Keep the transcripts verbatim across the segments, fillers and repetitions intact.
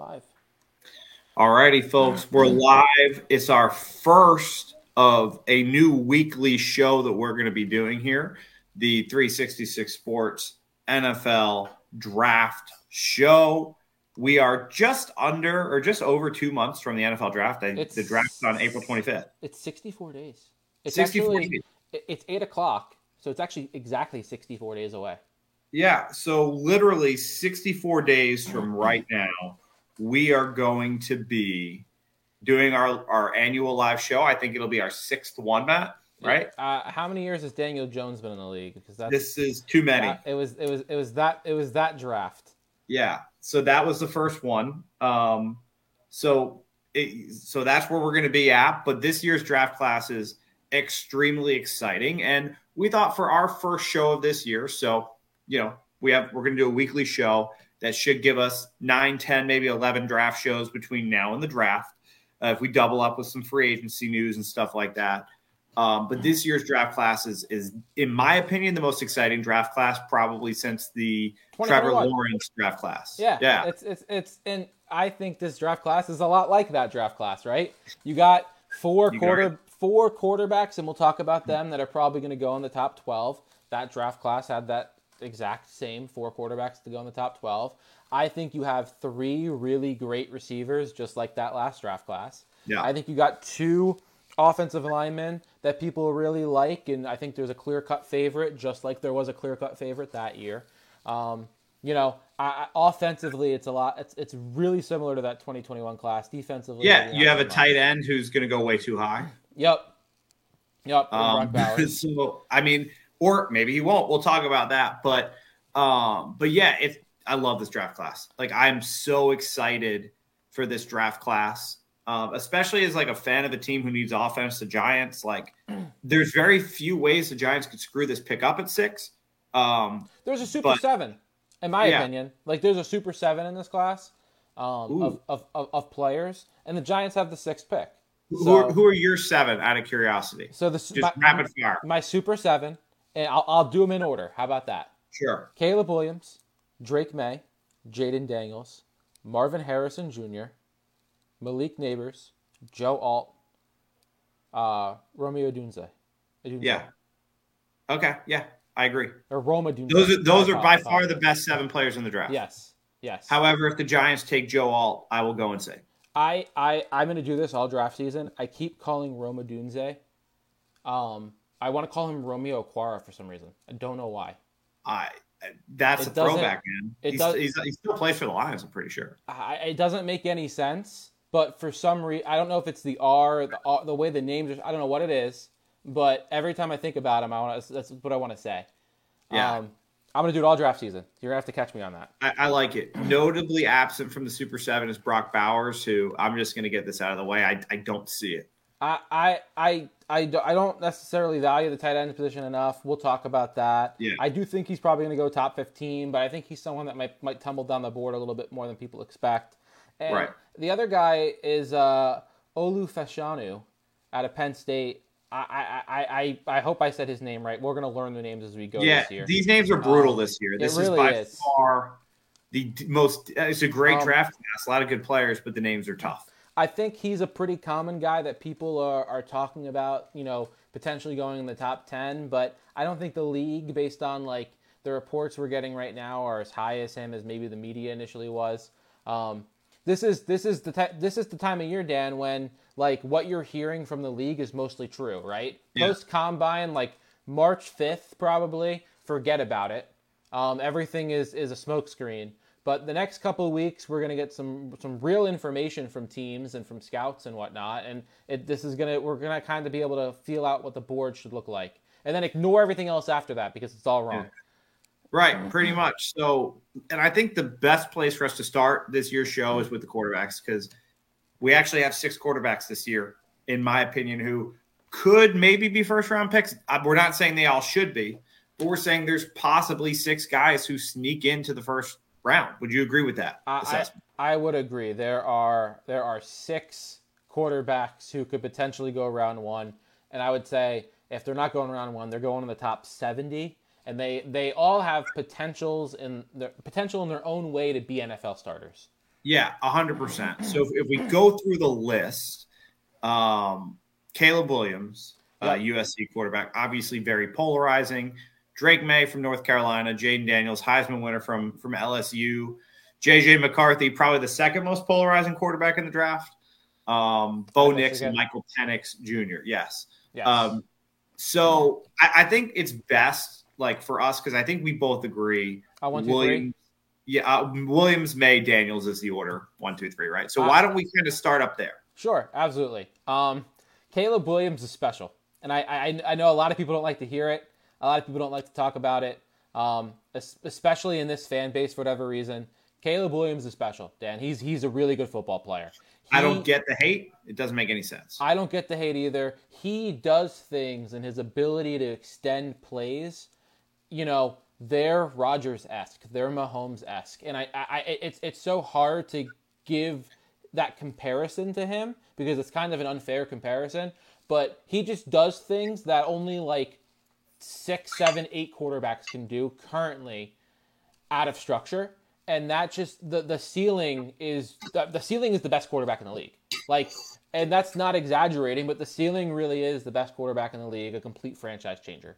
Live. Alrighty, folks, we're live. It's our first of a new weekly show that we're going to be doing here, the three sixty-six Sports N F L Draft Show. We are just under or just over two months from the N F L Draft. It's, the draft's on April twenty-fifth. It's sixty-four days. It's sixty-four actually days. It's eight o'clock, so it's actually exactly sixty-four days away. Yeah, so literally sixty-four days from right now, we are going to be doing our, our annual live show. I think it'll be our sixth one, Matt, right? Uh, how many years has Daniel Jones been in the league? Because that's, this is too many. That, it was it was it was that it was that draft. Yeah, so that was the first one. Um, so it, so that's where we're going to be at. But this year's draft class is extremely exciting, and we thought for our first show of this year, so you know we have we're going to do a weekly show that should give us nine, ten, maybe eleven draft shows between now and the draft. Uh, if we double up with some free agency news and stuff like that. Um, but this year's draft class is, is, in my opinion, the most exciting draft class probably since the Trevor Lawrence draft class. Yeah, yeah. It's it's it's, and I think this draft class is a lot like that draft class, right? You got four you quarter got four quarterbacks, and we'll talk about them that are probably going to go in the top twelve. That draft class had that exact same four quarterbacks to go in the top twelve. I think you have three really great receivers, just like that last draft class. Yeah. I think you got two offensive linemen that people really like, and I think there's a clear-cut favorite, just like there was a clear-cut favorite that year. Um, you know, I, I, offensively, it's a lot. It's it's really similar to that twenty twenty-one class. Defensively, yeah, you have a tight end who's going to go way too high. Yep. Yep. Um, so I mean, or maybe he won't. We'll talk about that, but um, but yeah, it's. I love this draft class. Like, I'm so excited for this draft class, um, especially as like a fan of a team who needs offense. The Giants, like, there's very few ways the Giants could screw this pick up at six. Um, there's a super but, seven, in my yeah. opinion. Like, there's a super seven in this class um, of, of, of of players, and the Giants have the sixth pick. Who, So, are, who are your seven? Out of curiosity, so the just my, rapid fire. My super seven, and I'll I'll do them in order. How about that? Sure. Caleb Williams, Drake May, Jaden Daniels, Marvin Harrison Junior, Malik Neighbors, Joe Alt, uh, Romeo Dunze. Dunze. Yeah. Okay. Yeah, I agree. Or Roma Dunze. Those are those I are by thought, far the best seven players in the draft. Yes. Yes. However, if the Giants take Joe Alt, I will go and say I I I'm gonna do this all draft season. I keep calling Roma Dunze. Um, I want to call him Romeo Okwara for some reason. I don't know why. I. That's It a doesn't- throwback, man. it He's, does- he's, he still plays for the Lions, I'm pretty sure. I, it doesn't make any sense, but for some reason, I don't know if it's the R, the R, the way the names are. I don't know what it is, but every time I think about him, I want to. That's what I want to say. Yeah. Um, I'm gonna do it all draft season. You're gonna have to catch me on that. I, I like it. Notably absent from the Super Seven is Brock Bowers, who I'm just going to get this out of the way. I, I don't see it. I, I, I, I, do- I don't necessarily value the tight end position enough. We'll talk about that. Yeah. I do think he's probably going to go top fifteen, but I think he's someone that might might tumble down the board a little bit more than people expect. And Right. the other guy is uh, Olu Fashanu out of Penn State. I, I, I, I I hope I said his name right. We're going to learn the names as we go Yeah, this year. these names are brutal Um, this year. it This really is by is. far the d- most. It's a great Um, draft class. A lot of good players, but the names are tough. I think he's a pretty common guy that people are, are talking about, you know, potentially going in the top ten, but I don't think the league, based on like the reports we're getting right now, are as high as him as maybe the media initially was. Um, this is this is the ti- this is the time of year, Dan, when like what you're hearing from the league is mostly true, right? Yeah. Post combine, like March fifth, probably forget about it. Um, everything is is a smokescreen. But the next couple of weeks, we're gonna get some some real information from teams and from scouts and whatnot, and it, this is gonna we're gonna kind of be able to feel out what the board should look like, and then ignore everything else after that because it's all wrong. Yeah. Right, pretty much. So, and I think the best place for us to start this year's show is with the quarterbacks, because we actually have six quarterbacks this year, in my opinion, who could maybe be first round picks. We're not saying they all should be, but we're saying there's possibly six guys who sneak into the first round. Would you agree with that I, assessment? I, I would agree. There are there are six quarterbacks who could potentially go round one, and I would say if they're not going round one, they're going in the top seventy, and they, they all have potentials in their potential in their own way to be N F L starters. Yeah, one hundred percent. So if, if we go through the list, um, Caleb Williams, uh, Yep. U S C quarterback, obviously very polarizing. Drake May from North Carolina, Jaden Daniels, Heisman winner from, from L S U, J J McCarthy, probably the second most polarizing quarterback in the draft. Um, Out Bo of Nix and Michigan. Michael Penix Junior Yes. Yes. Um, so I, I think it's best, like for us, because I think we both agree Uh, one, two, three. Williams, yeah, uh, Williams, May, Daniels is the order one, two, three, right? So Uh, why don't we kind of start up there? sure, absolutely. Um, Caleb Williams is special, and I, I I know a lot of people don't like to hear it. A lot of people don't like to talk about it, um, especially in this fan base for whatever reason. Caleb Williams is special, Dan. He's he's a really good football player. He, I don't get the hate. It doesn't make any sense. I don't get the hate either. He does things, and his ability to extend plays, you know, they're Rodgers-esque, they're Mahomes-esque, and I, I, it's it's so hard to give that comparison to him because it's kind of an unfair comparison. But he just does things that only like six, seven, eight quarterbacks can do currently out of structure, and that just the the ceiling is the, the ceiling is the best quarterback in the league. Like, and that's not exaggerating, but the ceiling really is the best quarterback in the league, a complete franchise changer.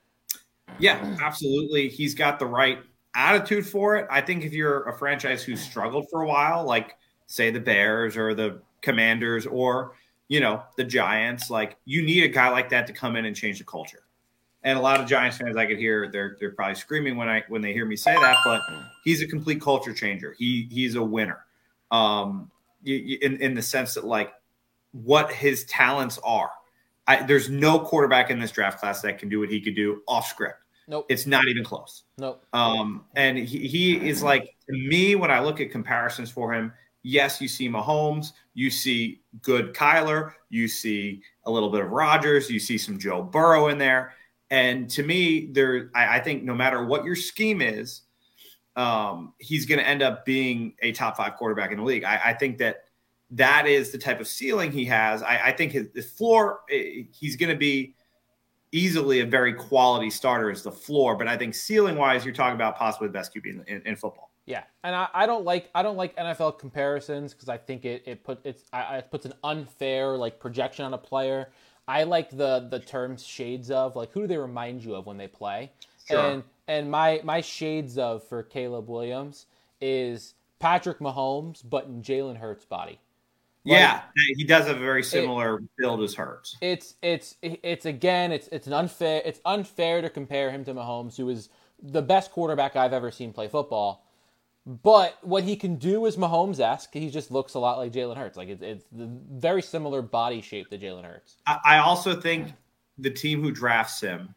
Yeah, absolutely. He's got the right attitude for it. I think if you're a franchise who's struggled for a while, like say the Bears or the Commanders or, you know, the Giants, like you need a guy like that to come in and change the culture. And a lot of Giants fans I could hear, they're they're probably screaming when I when they hear me say that, but he's a complete culture changer. He he's a winner. Um in in the sense that like what his talents are. I, there's no quarterback in this draft class that can do what he could do off script. Nope. It's not even close. Nope. Um, and he, he is like, to me, when I look at comparisons for him, yes, you see Mahomes, you see good Kyler, you see a little bit of Rodgers, you see some Joe Burrow in there. And to me, there, I, I think no matter what your scheme is, um, he's going to end up being a top five quarterback in the league. I, I think that that is the type of ceiling he has. I, I think his, his floor, he's going to be easily a very quality starter as the floor. But I think ceiling wise, you're talking about possibly the best Q B in, in, in football. Yeah, and I, I don't like I don't like N F L comparisons because I think it it put it's I, it puts an unfair like projection on a player. I like the the terms shades of, like, who do they remind you of when they play? Sure. And and my my shades of for Caleb Williams is Patrick Mahomes, but in Jalen Hurts' body. Like, yeah, he does have a very similar it, build as Hurts. It's it's it's again it's it's an unfair it's unfair to compare him to Mahomes, who is the best quarterback I've ever seen play football. But what he can do is Mahomes-esque. He just looks a lot like Jalen Hurts. Like it's it's the very similar body shape to Jalen Hurts. I also think the team who drafts him,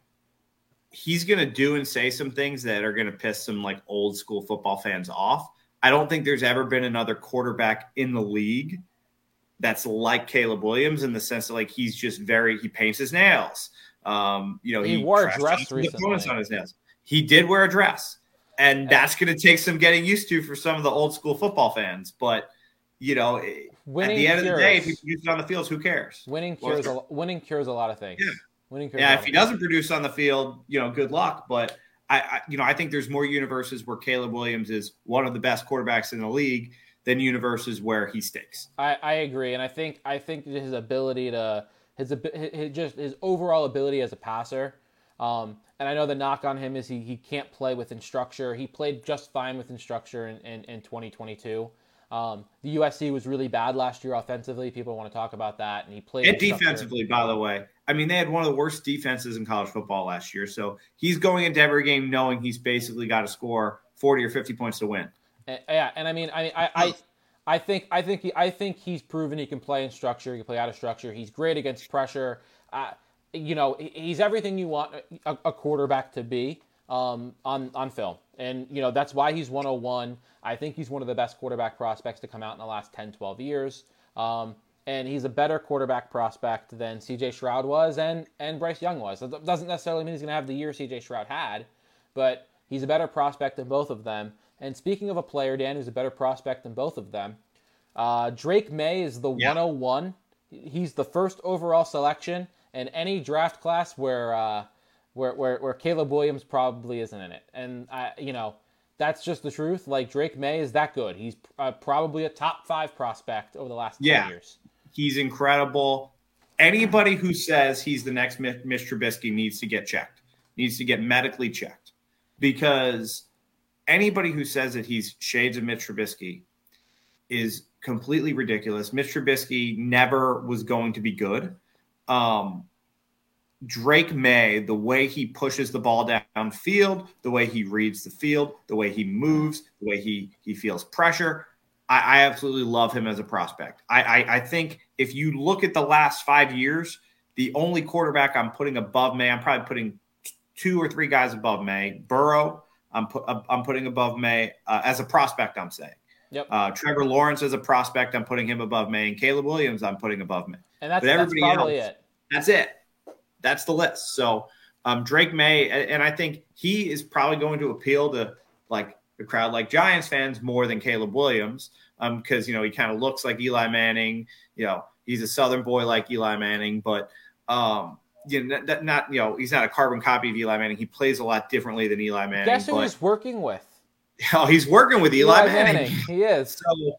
he's going to do and say some things that are going to piss some like old school football fans off. I don't think there's ever been another quarterback in the league that's like Caleb Williams in the sense that like he's just very he paints his nails. Um, you know, he, he wore a dress recently. On his nails. He did wear a dress. And that's going to take some getting used to for some of the old school football fans. But, you know, winning at the end cures. of the day, if he produces on the fields, who cares? Winning cures, a, winning cures a lot of things. Yeah, winning cures yeah if he doesn't produce on the field, you know, good luck. But, I, I, you know, I think there's more universes where Caleb Williams is one of the best quarterbacks in the league than universes where he stinks. I, I agree. And I think I think his ability to his, his, his just his overall ability as a passer. Um, and I know the knock on him is he, he can't play within structure. He played just fine within structure in, in, in twenty twenty-two. Um, the U S C was really bad last year offensively. People want to talk about that. And he played and defensively, by the way. I mean, they had one of the worst defenses in college football last year. So he's going into every game knowing he's basically got to score forty or fifty points to win. And, yeah, and I mean, I I, I I think I think he, I think he's proven he can play in structure. He can play out of structure. He's great against pressure. Uh, You know, he's everything you want a, a quarterback to be um, on on film, and you know that's why he's one oh one. I think he's one of the best quarterback prospects to come out in the last ten, twelve years, um, and he's a better quarterback prospect than C J Stroud was and and Bryce Young was. That doesn't necessarily mean he's going to have the year C J Stroud had, but he's a better prospect than both of them. And speaking of a player, Dan, who's a better prospect than both of them, uh, Drake May is the yeah. one oh one. He's the first overall selection. In any draft class where, uh, where where where Caleb Williams probably isn't in it, and I, you know, that's just the truth. Like, Drake May is that good. He's uh, probably a top five prospect over the last yeah, ten years. He's incredible. Anybody who says he's the next Mitch Trubisky needs to get checked, needs to get medically checked, because anybody who says that he's shades of Mitch Trubisky is completely ridiculous. Mitch Trubisky never was going to be good. Um, Drake May, the way he pushes the ball downfield, the way he reads the field, the way he moves, the way he he feels pressure, I, I absolutely love him as a prospect. I, I I think if you look at the last five years, the only quarterback I'm putting above May, I'm probably putting two or three guys above May. Burrow, I'm put I'm putting above May uh, as a prospect. I'm saying. Yep. Uh, Trevor Lawrence as a prospect, I'm putting him above May, and Caleb Williams, I'm putting above May. And that's, but everybody that's probably else, it. That's it. That's the list. So um, Drake May, and I think he is probably going to appeal to like a crowd like Giants fans more than Caleb Williams, because um, you know he kind of looks like Eli Manning. You know, he's a Southern boy like Eli Manning, but um, you know, not, not you know he's not a carbon copy of Eli Manning. He plays a lot differently than Eli Manning. Guess who but, he's working with? Oh, he's working with Eli, Eli Manning. Manning. He is. So,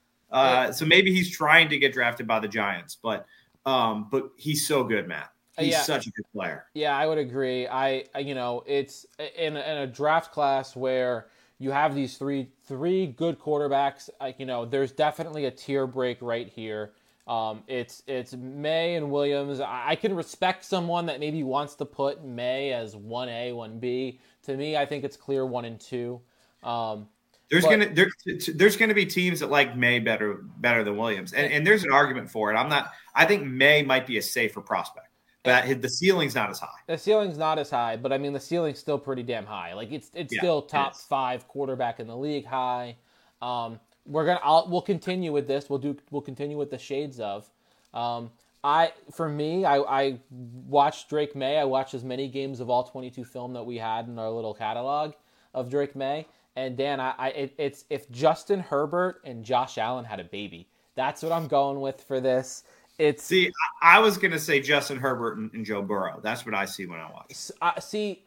uh, so maybe he's trying to get drafted by the Giants, but um, but he's so good, Matt. He's yeah. such a good player. Yeah, I would agree. I, you know, it's in, in a draft class where you have these three three good quarterbacks. Like, you know, there's definitely a tier break right here. Um, it's it's May and Williams. I, I can respect someone that maybe wants to put May as one A, one B. To me, I think it's clear one and two. Um, there's but, gonna there, there's gonna be teams that like May better better than Williams, and and there's an argument for it. I'm not. I think May might be a safer prospect, but the ceiling's not as high. The ceiling's not as high, but I mean the ceiling's still pretty damn high. Like it's it's yeah, still top it five quarterback in the league high. Um, we're gonna I'll, we'll continue with this. We'll do we'll continue with the shades of. Um, I for me, I, I watched Drake May. I watched as many games of all twenty-two film that we had in our little catalog of Drake May. And Dan, I, I it, it's if Justin Herbert and Josh Allen had a baby, that's what I'm going with for this. It's see, I, I was gonna say Justin Herbert and, and Joe Burrow. That's what I see when I watch. Uh, see,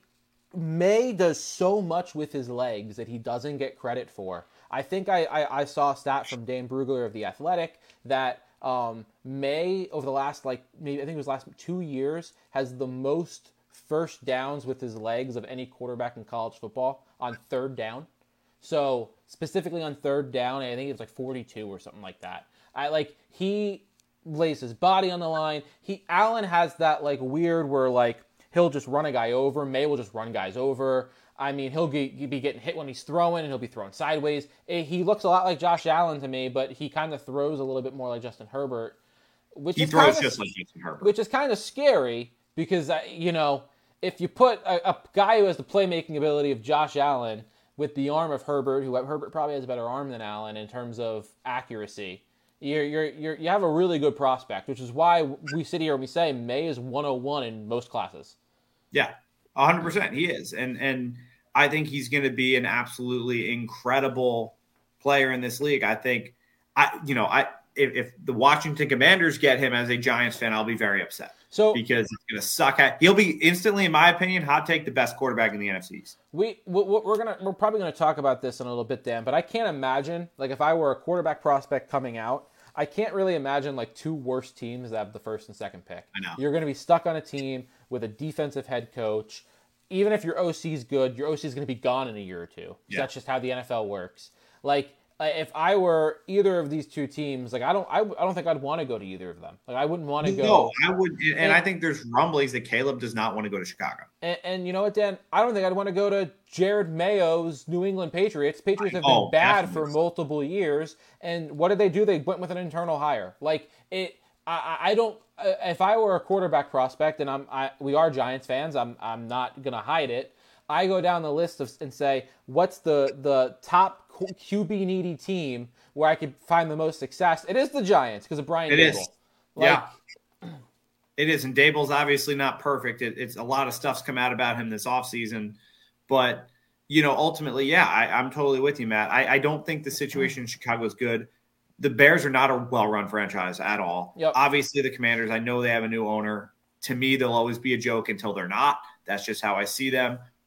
May does so much with his legs that he doesn't get credit for. I think I, I, I saw a stat from Dan Brugler of The Athletic that um, May, over the last, like, maybe I think it was last two years, has the most first downs with his legs of any quarterback in college football on third down. So, specifically on third down, I think it's like forty-two or something like that. I like, he lays his body on the line. He Allen has that, like, weird where, like, he'll just run a guy over. May will just run guys over. I mean, he'll be getting hit when he's throwing, and he'll be throwing sideways. He looks a lot like Josh Allen to me, but he kind of throws a little bit more like Justin Herbert. Which he is throws kinda, just like Justin Herbert. Which is kind of scary because, uh, you know, if you put a, a guy who has the playmaking ability of Josh Allen with the arm of Herbert, who Herbert probably has a better arm than Allen in terms of accuracy, You're, you're, you're, you have a really good prospect, which is why we sit here and we say May is one oh one in most classes. Yeah, one hundred percent he is. And and I think he's going to be an absolutely incredible player in this league. I think, I you know, I if, if the Washington Commanders get him as a Giants fan, I'll be very upset. So because it's going to suck. He'll be instantly, in my opinion, hot take the best quarterback in the N F C East. We we're gonna we're probably gonna talk about this in a little bit, Dan. But I can't imagine, like, if I were a quarterback prospect coming out, I can't really imagine like two worst teams that have the first and second pick. I know you're going to be stuck on a team with a defensive head coach. Even if your O C is good, your O C is going to be gone in a year or two. Yeah. That's just how the N F L works. Like, if I were either of these two teams, like I don't, I, I don't think I'd want to go to either of them. Like I wouldn't want to go. No, I would, and, and I think there's rumblings that Caleb does not want to go to Chicago. And, and you know what, Dan? I don't think I'd want to go to Jared Mayo's New England Patriots. Patriots have been oh, bad definitely. for multiple years, and what did they do? They went with an internal hire. Like it, I, I don't. If I were a quarterback prospect, and I'm, I, we are Giants fans, I'm, I'm not gonna hide it. I go down the list of, and say, what's the the top Q B needy team where I could find the most success? It is the Giants because of Brian It Daboll. is. Like, yeah. It is. And Daboll's obviously not perfect. It, it's a lot of stuff's come out about him this offseason. But, you know, ultimately, yeah, I, I'm totally with you, Matt. I, I don't think the situation in Chicago is good. The Bears are not a well-run franchise at all. Yep. Obviously, the Commanders, I know they have a new owner. To me, they'll always be a joke until they're not. That's just how I see them.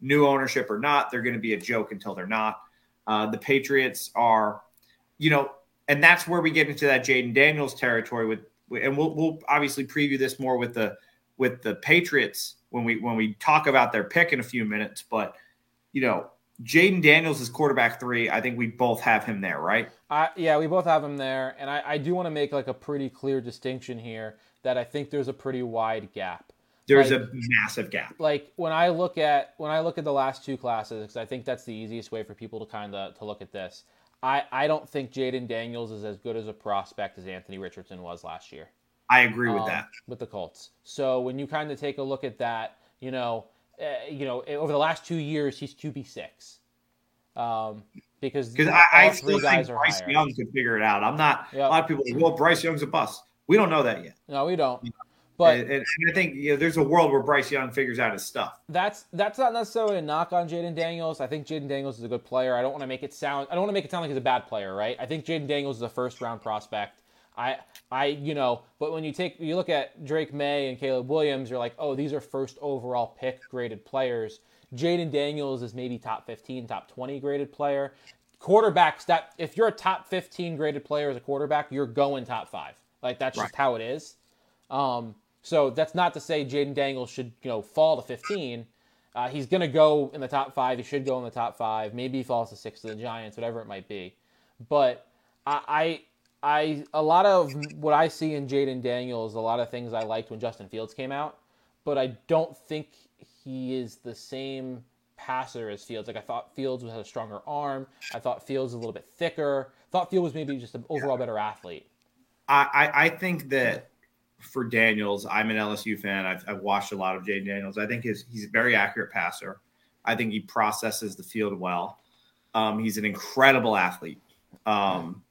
new ownership or not, they're going to be a joke until they're not. Uh, the Patriots are, you know, and that's where we get into that Jaden Daniels territory with, and we'll we'll obviously preview this more with the with the Patriots when we when we talk about their pick in a few minutes. But you know, Jaden Daniels is quarterback three. I think we both have him there, right? Uh, yeah, we both have him there, and I, I do want to make like a pretty clear distinction here that I think there's a pretty wide gap. There's like, a massive gap. Like when I look at when I look at the last two classes, because I think that's the easiest way for people to kind of to look at this. I, I don't think Jaden Daniels is as good as a prospect as Anthony Richardson was last year. I agree with um, that with the Colts. So when you kind of take a look at that, you know, uh, you know, over the last two years, he's Q B six. Um, because because all I, I three still guys think are Bryce higher. Young could figure it out. I'm not. Yep. A lot of people are like, well, Bryce Young's a bust. We don't know that yet. No, we don't. But and, and I think you know, there's a world where Bryce Young figures out his stuff. That's that's not necessarily a knock on Jaden Daniels. I think Jaden Daniels is a good player. I don't want to make it sound. I don't want to make it sound like he's a bad player, right? I think Jaden Daniels is a first round prospect. I I you know, but when you take you look at Drake May and Caleb Williams, you're like, oh, these are first overall pick graded players. Jaden Daniels is maybe top fifteen, top twenty graded player. Quarterbacks that if you're a top fifteen graded player as a quarterback, you're going top five. Like that's just right. how it is. Um, so that's not to say Jaden Daniels should, you know, fall to fifteen. Uh, he's going to go in the top five. He should go in the top five. Maybe he falls to six to the Giants, whatever it might be. But I, I, I a lot of what I see in Jaden Daniels, a lot of things I liked when Justin Fields came out, but I don't think he is the same passer as Fields. Like I thought Fields had a stronger arm. I thought Fields was a little bit thicker. I thought Fields was maybe just an overall better athlete. I, I, I think that for Daniels, I'm an L S U fan. I've, I've watched a lot of Jaden Daniels. I think his, he's a very accurate passer. I think he processes the field well. Um, he's an incredible athlete. Um,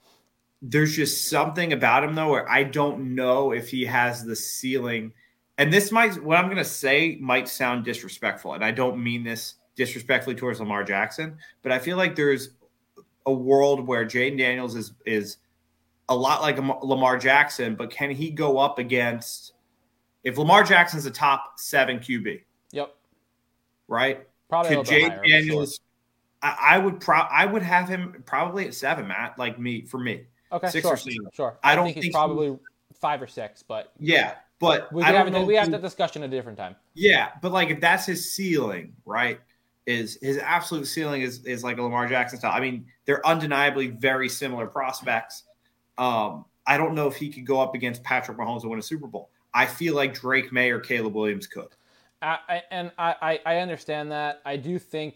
there's just something about him, though, where I don't know if he has the ceiling. And this might, what I'm going to say might sound disrespectful, and I don't mean this disrespectfully towards Lamar Jackson, but I feel like there's a world where Jaden Daniels is is a lot like Lamar Jackson, but can he go up against – if Lamar Jackson's a top seven Q B, yep, right? Probably could Jaden Daniels sure. – I, I would pro- I would have him probably at seven, Matt, like me, for me. Okay, six sure, or seven. Sure. I, I don't think, think he's probably he, five or six, but – yeah. But we I don't have, know we have who, that discussion at a different time. Yeah, but like if that's his ceiling, right? Is his absolute ceiling is is like a Lamar Jackson style. I mean, they're undeniably very similar prospects. Um, I don't know if he could go up against Patrick Mahomes and win a Super Bowl. I feel like Drake May or Caleb Williams could. I, I, and I, I understand that. I do think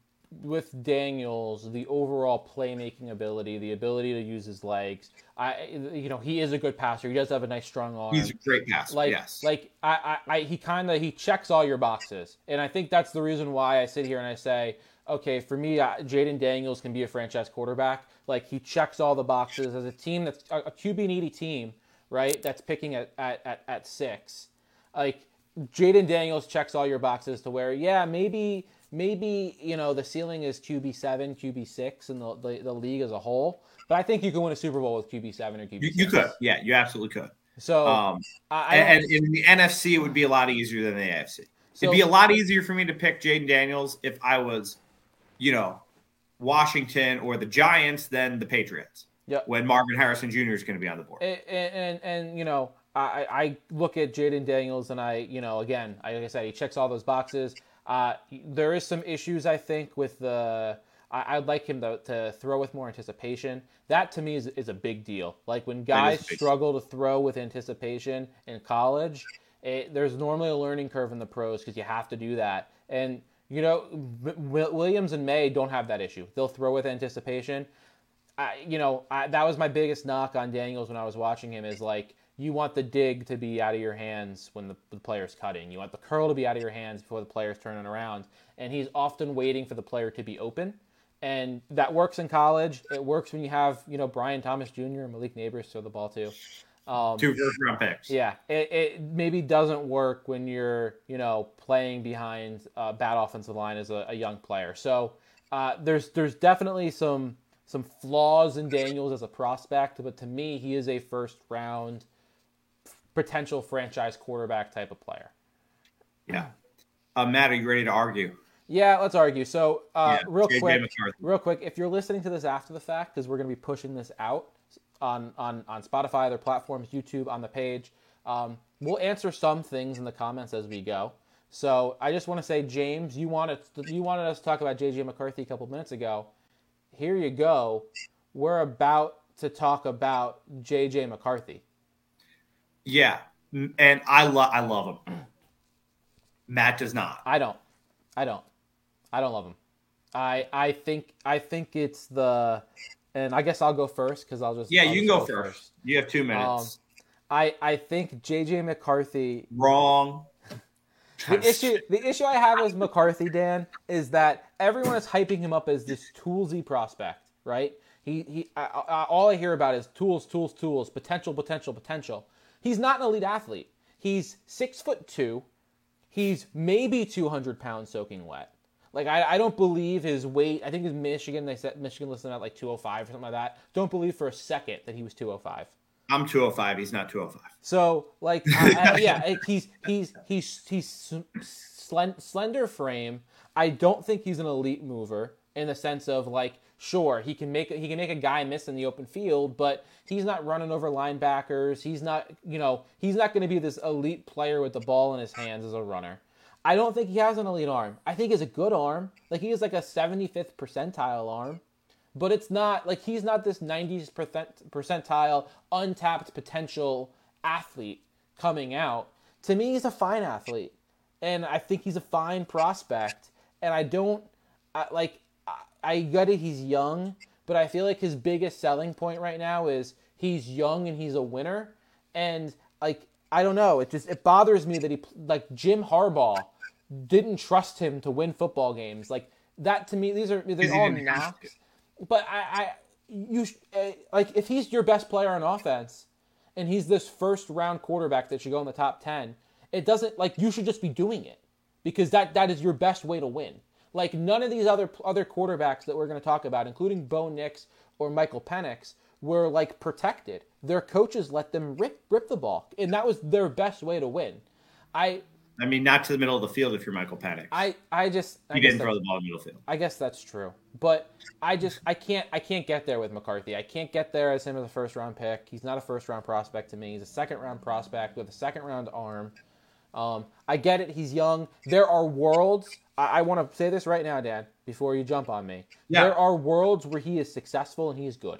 with Daniels, the overall playmaking ability, the ability to use his legs, I, you know, he is a good passer. He does have a nice, strong arm. He's a great passer. Like, yes. Like I, I, I he kind of he checks all your boxes, and I think that's the reason why I sit here and I say, okay, for me, uh, Jaden Daniels can be a franchise quarterback. Like he checks all the boxes as a team that's a, a Q B needy team, right? That's picking at at at, at six. Like Jaden Daniels checks all your boxes to where, yeah, maybe. Maybe, you know, the ceiling is Q B seven, Q B six in the, the, the league as a whole. But I think you can win a Super Bowl with Q B seven or Q B six. You, you could. Yeah, you absolutely could. So, um, I, I and, and in the N F C, it would be a lot easier than the A F C. So, It'd be a lot easier for me to pick Jaden Daniels if I was, you know, Washington or the Giants than the Patriots. Yep. When Marvin Harrison Junior is going to be on the board. And, and, and, and you know, I, I look at Jaden Daniels and I, you know, again, I, like I said, he checks all those boxes. Uh, there is some issues, I think, with the I, – I'd like him to, to throw with more anticipation. That, to me, is, is a big deal. Like, when guys struggle to throw with anticipation in college, it, there's normally a learning curve in the pros because you have to do that. And, you know, Williams and May don't have that issue. They'll throw with anticipation. I, you know, I, that was my biggest knock on Daniels when I was watching him is, like, you want the dig to be out of your hands when the, the player's cutting. You want the curl to be out of your hands before the player's turning around. And he's often waiting for the player to be open. And that works in college. It works when you have, you know, Brian Thomas Junior and Malik Neighbors throw the ball to. Um, Two first-round picks. Yeah. It, it maybe doesn't work when you're, you know, playing behind a bad offensive line as a, a young player. So uh, there's there's definitely some some flaws in Daniels as a prospect. But to me, he is a first-round potential franchise quarterback type of player. Yeah. Uh, Matt, are you ready to argue? Yeah, let's argue. So, uh, Yeah, real J J quick, McCarthy. real quick, if you're listening to this after the fact, because we're going to be pushing this out on on on Spotify, other platforms, YouTube, on the page, um, we'll answer some things in the comments as we go. So, I just want to say, James, you wanted you wanted us to talk about J J McCarthy a couple minutes ago. Here you go. We're about to talk about J J McCarthy. Yeah, and I love I love him. Matt does not. I don't. I don't. I don't love him. I I think I think it's the, and I guess I'll go first because I'll just Yeah, I'll you can just go, go first. first. You have two minutes. Um, I I think J J McCarthy. Wrong. The issue the issue I have with McCarthy, Dan, is that everyone is hyping him up as this toolsy prospect, right? He he. I, I, all I hear about is tools, tools, tools, potential, potential, potential. He's not an elite athlete. He's six foot two. He's maybe two hundred pounds soaking wet. Like, I, I don't believe his weight. I think his Michigan, they said Michigan listed him at like two oh five or something like that. Don't believe for a second that he was two oh five. I'm two oh five. He's not two oh five. So, like, I, I, yeah, he's he's he's he's slender frame. I don't think he's an elite mover in the sense of, like, sure, he can make he can make a guy miss in the open field, but he's not running over linebackers. He's not, you know, he's not going to be this elite player with the ball in his hands as a runner. I don't think he has an elite arm. I think he has a good arm. Like, he has like a seventy-fifth percentile arm, but it's not like he's not this ninetieth percentile untapped potential athlete coming out. To me, he's a fine athlete, and I think he's a fine prospect. And I don't I, like. I get it, he's young, but I feel like his biggest selling point right now is he's young and he's a winner. And, like, I don't know, it just it bothers me that he, like, Jim Harbaugh didn't trust him to win football games. Like, that to me, these are, they're all knocks. But I, I you, uh, like, if he's your best player on offense and he's this first round quarterback that should go in the top ten, it doesn't, like, you should just be doing it because that that is your best way to win. Like, none of these other other quarterbacks that we're going to talk about, including Bo Nix or Michael Penix, were, like, protected. Their coaches let them rip rip the ball, and that was their best way to win. I I mean, not to the middle of the field if you're Michael Penix. I, I just I he didn't throw the ball in the middle field. I guess that's true, but I just I can't I can't get there with McCarthy. I can't get there as him as a first round pick. He's not a first round prospect to me. He's a second round prospect with a second round arm. Um, I get it. He's young. There are worlds. I, I want to say this right now, Dad, before you jump on me. Yeah. There are worlds where he is successful and he is good.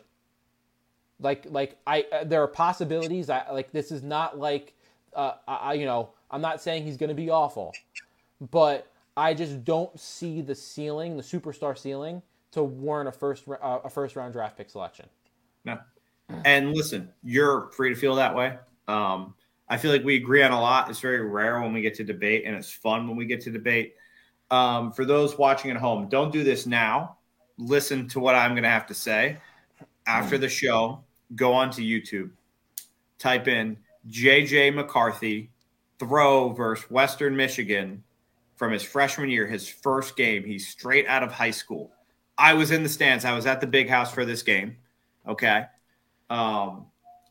Like, like I, uh, there are possibilities. I like this is not like, uh, I, you know, I'm not saying he's going to be awful, but I just don't see the ceiling, the superstar ceiling, to warrant a first, uh, a first round draft pick selection. No, and listen, you're free to feel that way. Um, I feel like we agree on a lot. It's very rare when we get to debate, and it's fun when we get to debate. Um, for those watching at home, don't do this now. Listen to what I'm going to have to say. After the show, go onto YouTube. Type in J J McCarthy throw versus Western Michigan from his freshman year, his first game. He's straight out of high school. I was in the stands. I was at the big house for this game. Okay. Um,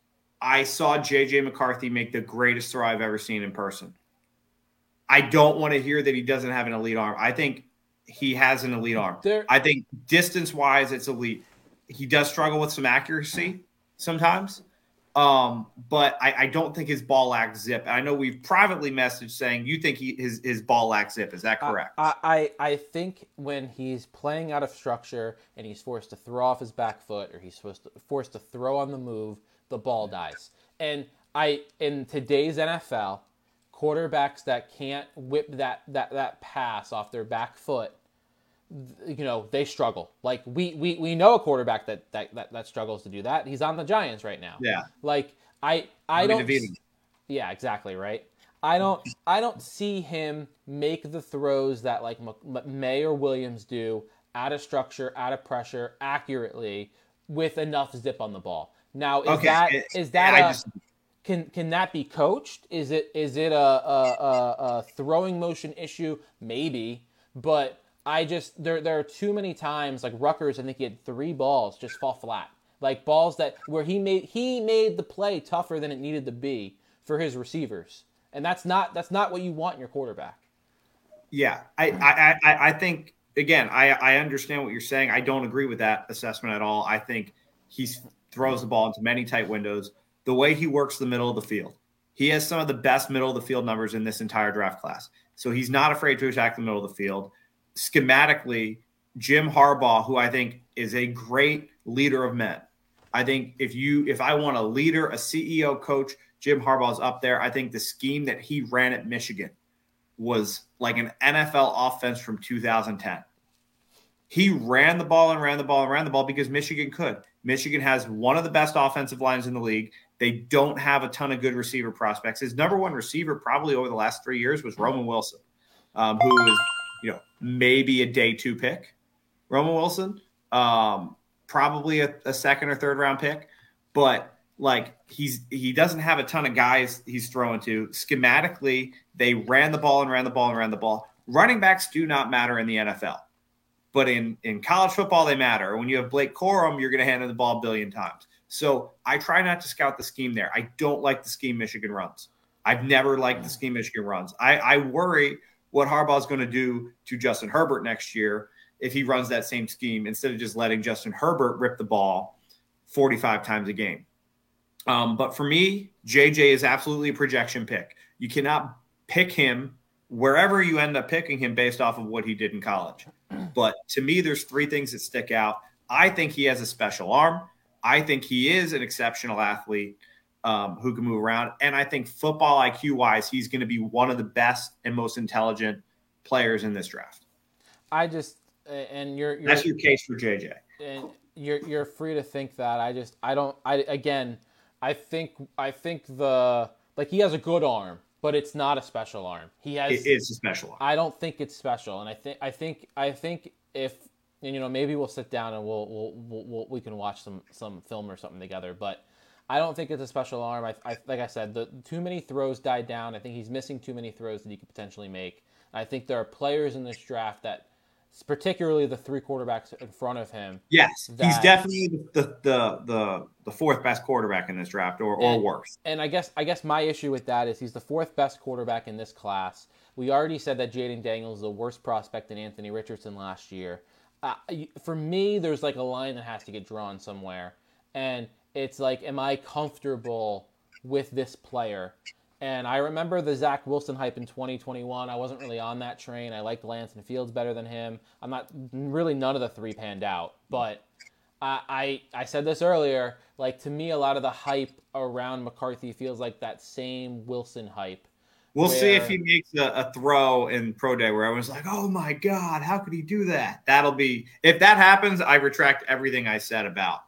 I saw J J McCarthy make the greatest throw I've ever seen in person. I don't want to hear that he doesn't have an elite arm. I think he has an elite arm. There, I think distance-wise, it's elite. He does struggle with some accuracy sometimes, um, but I, I don't think his ball lacks zip. I know we've privately messaged saying you think he, his, his ball lacks zip. Is that correct? I, I, I think when he's playing out of structure and he's forced to throw off his back foot or he's supposed to, forced to throw on the move, the ball dies. And I in today's N F L, quarterbacks that can't whip that that that pass off their back foot, you know, they struggle. Like we we, we know a quarterback that, that that that struggles to do that. He's on the Giants right now. Yeah. Like I I, I don't. Mean, yeah, exactly right. I don't I don't see him make the throws that like May or Williams do out of structure, out of pressure, accurately with enough zip on the ball. Now, is okay. that it, is that I a, just, can can that be coached? Is it is it a, a, a, a throwing motion issue? Maybe, but I just there there are too many times like Rutgers. I think he had three balls just fall flat, like balls that where he made he made the play tougher than it needed to be for his receivers, and that's not that's not what you want in your quarterback. Yeah, I, I, I, I think again, I, I understand what you're saying. I don't agree with that assessment at all. I think he throws the ball into many tight windows. The way he works the middle of the field, he has some of the best middle of the field numbers in this entire draft class. So he's not afraid to attack the middle of the field. Schematically, Jim Harbaugh, who I think is a great leader of men. I think if you if I want a leader, a C E O coach, Jim Harbaugh's up there. I think the scheme that he ran at Michigan was like an N F L offense from two thousand ten. He ran the ball and ran the ball and ran the ball because Michigan could. Michigan has one of the best offensive lines in the league. They don't have a ton of good receiver prospects. His number one receiver probably over the last three years was Roman Wilson, um, who is, you know, maybe a day two pick. Roman Wilson, um, probably a, a second or third round pick, but like he's he doesn't have a ton of guys he's throwing to. Schematically, they ran the ball and ran the ball and ran the ball. Running backs do not matter in the N F L. But in, in college football, they matter. When you have Blake Corum, you're going to hand him the ball a billion times. So I try not to scout the scheme there. I don't like the scheme Michigan runs. I've never liked the scheme Michigan runs. I, I worry what Harbaugh is going to do to Justin Herbert next year if he runs that same scheme instead of just letting Justin Herbert rip the ball forty-five times a game. Um, but for me, J J is absolutely a projection pick. You cannot pick him wherever you end up picking him based off of what he did in college. But to me, there's three things that stick out. I think he has a special arm. I think he is an exceptional athlete um, who can move around. And I think football I Q-wise, he's going to be one of the best and most intelligent players in this draft. I just and you're, you're that's your case for J J. And you're you're free to think that. I just I don't I again I think I think the like he has a good arm. But it's not a special arm. He has. It is a special arm. I don't think it's special, and I think I think I think if and, you know maybe we'll sit down and we'll, we'll, we'll, we'll we can watch some, some film or something together. But I don't think it's a special arm. I, I like I said, the too many throws died down. I think he's missing too many throws that he could potentially make. I think there are players in this draft that, particularly the three quarterbacks in front of him. Yes, that, he's definitely the, the the the fourth best quarterback in this draft, or, or and, worse. And I guess I guess my issue with that is he's the fourth best quarterback in this class. We already said that Jaden Daniels is the worst prospect than Anthony Richardson last year. Uh, for me, there's like a line that has to get drawn somewhere, and it's like, am I comfortable with this player? And I remember the Zach Wilson hype in twenty twenty-one. I wasn't really on that train. I liked Lansing Fields better than him. I'm not really none of the three panned out. But I, I I said this earlier. Like, to me, a lot of the hype around McCarthy feels like that same Wilson hype. We'll where, see if he makes a, a throw in Pro Day where everyone's like, "Oh my God, how could he do that?" That'll be if that happens. I retract everything I said about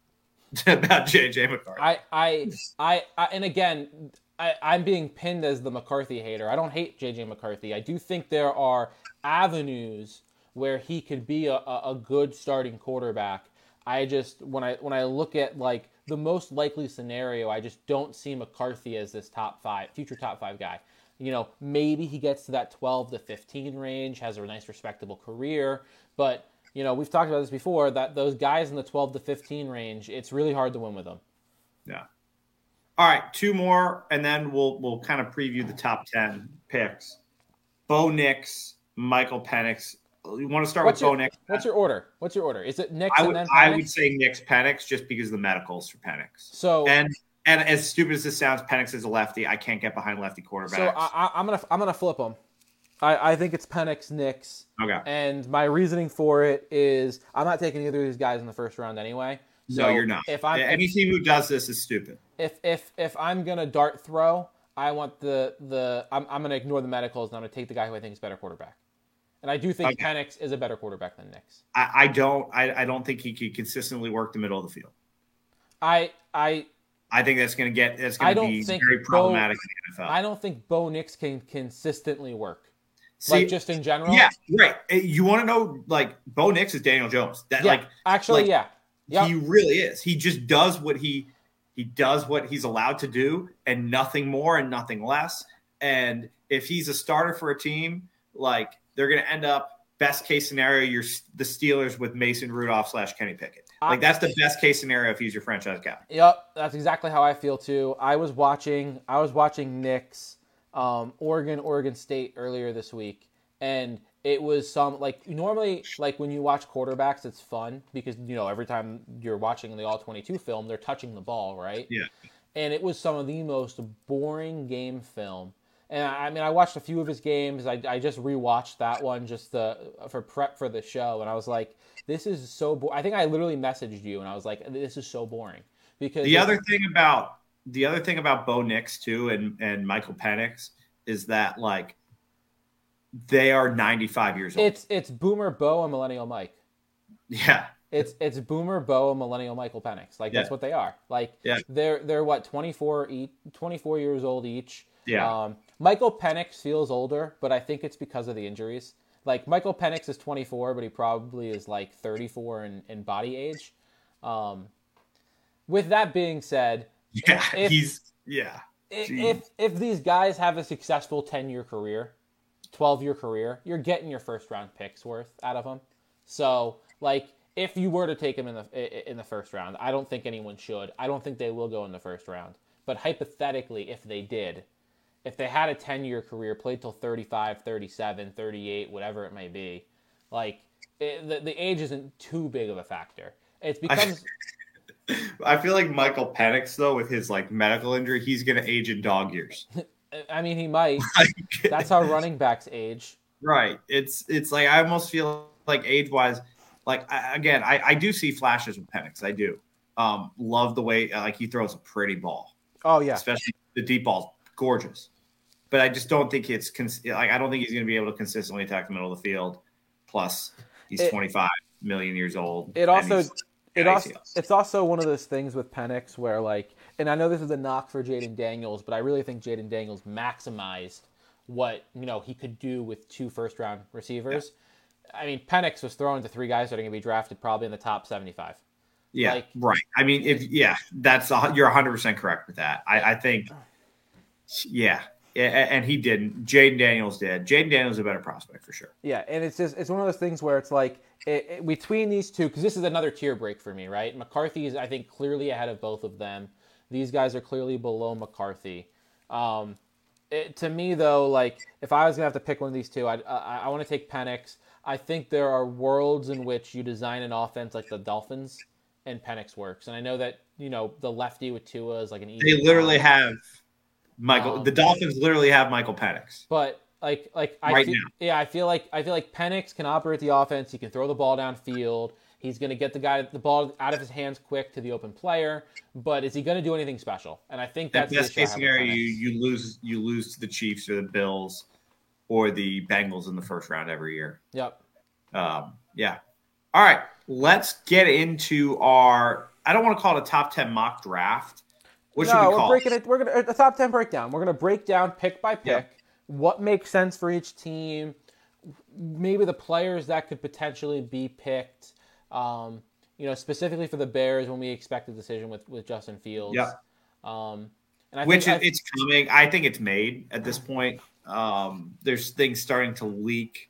about J J McCarthy. I I I, I and again. I, I'm being pinned as the McCarthy hater. I don't hate J J McCarthy. I do think there are avenues where he could be a, a, a good starting quarterback. I just when I when I look at like the most likely scenario, I just don't see McCarthy as this top five, future top five guy. You know, maybe he gets to that twelve to fifteen range, has a nice respectable career, but you know, we've talked about this before, that those guys in the twelve to fifteen range, it's really hard to win with them. Yeah. All right, two more, and then we'll we'll kind of preview the top ten picks. Bo Nix, Michael Penix. You want to start what's with your, Bo Nix? What's your order? What's your order? Is it Nix I would, and then Penix? I would say Nix Penix just because of the medicals for Penix. So and and as stupid as this sounds, Penix is a lefty. I can't get behind lefty quarterbacks. So I, I'm gonna I'm gonna flip them. I, I think it's Penix, Nix. Okay. And my reasoning for it is I'm not taking either of these guys in the first round anyway. So no, you're not. If I'm any if, team who does this is stupid. If if if I'm gonna dart throw, I want the the I'm I'm gonna ignore the medicals and I'm gonna take the guy who I think is better quarterback. And I do think okay. Penix is a better quarterback than Nix. I, I don't I, I don't think he can consistently work the middle of the field. I I I think that's gonna get that's gonna be very problematic Bo, in the N F L. I don't think Bo Nix can consistently work. See, like just in general. Yeah, right. You want to know like Bo Nix is Daniel Jones. That yeah, like actually like, yeah. Yep. He really is. He just does what he he does what he's allowed to do and nothing more and nothing less. And if he's a starter for a team, like they're going to end up best case scenario, you're the Steelers with Mason Rudolph slash Kenny Pickett. Like that's the best case scenario if he's your franchise captain. Yep, that's exactly how I feel too. I was watching I was watching Knicks, um, Oregon, Oregon State earlier this week, and it was some like normally like when you watch quarterbacks, it's fun because you know every time you're watching the all twenty-two film, they're touching the ball, right? Yeah. And it was some of the most boring game film. And I, I mean, I watched a few of his games. I, I just rewatched that one just to, for prep for the show, and I was like, "This is so boring." I think I literally messaged you, and I was like, "This is so boring." Because the other thing about the other thing about Bo Nix too, and and Michael Penix is that like they are ninety-five years old. It's it's Boomer Bo and Millennial Mike. Yeah. It's it's Boomer Bo and Millennial Michael Penix. Like yeah. That's what they are. Like yeah. they're they're what twenty-four each, twenty-four years old each. Yeah. Um, Michael Penix feels older, but I think it's because of the injuries. Like Michael Penix is twenty-four, but he probably is like thirty-four in, in body age. Um, with that being said, yeah, if, he's yeah. If, if if these guys have a successful ten-year career, twelve-year career, you're getting your first-round picks worth out of them. So, like, if you were to take him in the in the first round, I don't think anyone should. I don't think they will go in the first round. But hypothetically, if they did, if they had a ten-year career, played till thirty-five, thirty-seven, thirty-eight, whatever it may be, like, it, the, the age isn't too big of a factor. It becomes... I, I feel like Michael Penix, though, with his, like, medical injury, he's going to age in dog years. I mean, he might. That's how running backs age. Right. It's, it's like, I almost feel like age-wise, like, I, again, I, I do see flashes with Penix. I do. Um, love the way, like, he throws a pretty ball. Oh, yeah. Especially the deep ball. Gorgeous. But I just don't think it's cons- like I don't think he's going to be able to consistently attack the middle of the field. Plus, he's it, twenty-five million years old. It also, it also, it's also one of those things with Penix where like, and I know this is a knock for Jaden Daniels, but I really think Jaden Daniels maximized what you know he could do with two first round receivers. Yeah. I mean, Penix was thrown to three guys that are going to be drafted probably in the top seventy-five. Yeah, like, right. I mean, if yeah, that's a, you're one hundred percent correct with that. I, I think, yeah. And he didn't. Jaden Daniels did. Jaden Daniels is a better prospect for sure. Yeah, and it's just it's one of those things where it's like it, it, between these two, because this is another tier break for me, right? McCarthy is, I think, clearly ahead of both of them. These guys are clearly below McCarthy. Um, it, to me, though, like if I was gonna have to pick one of these two, I'd, I I want to take Penix. I think there are worlds in which you design an offense like the Dolphins, and Penix works. And I know that you know the lefty with Tua is like an easy. They literally have. Michael, um, the Dolphins literally have Michael Penix. But like, like I right feel, now. yeah, I feel like I feel like Penix can operate the offense. He can throw the ball downfield. He's going to get the guy the ball out of his hands quick to the open player. But is he going to do anything special? And I think that's the best case scenario. You, you lose you lose to the Chiefs or the Bills or the Bengals in the first round every year. Yep. Um, yeah. All right. Let's get into our. I don't want to call it a top ten mock draft. What no, we we're call breaking it. We're gonna a top ten breakdown. We're gonna break down pick by pick yep. what makes sense for each team. Maybe the players that could potentially be picked. Um, you know, specifically for the Bears when we expect a decision with, with Justin Fields. Yeah. Um, and I Which think it's I, coming. I think it's made at this point. Um, there's things starting to leak.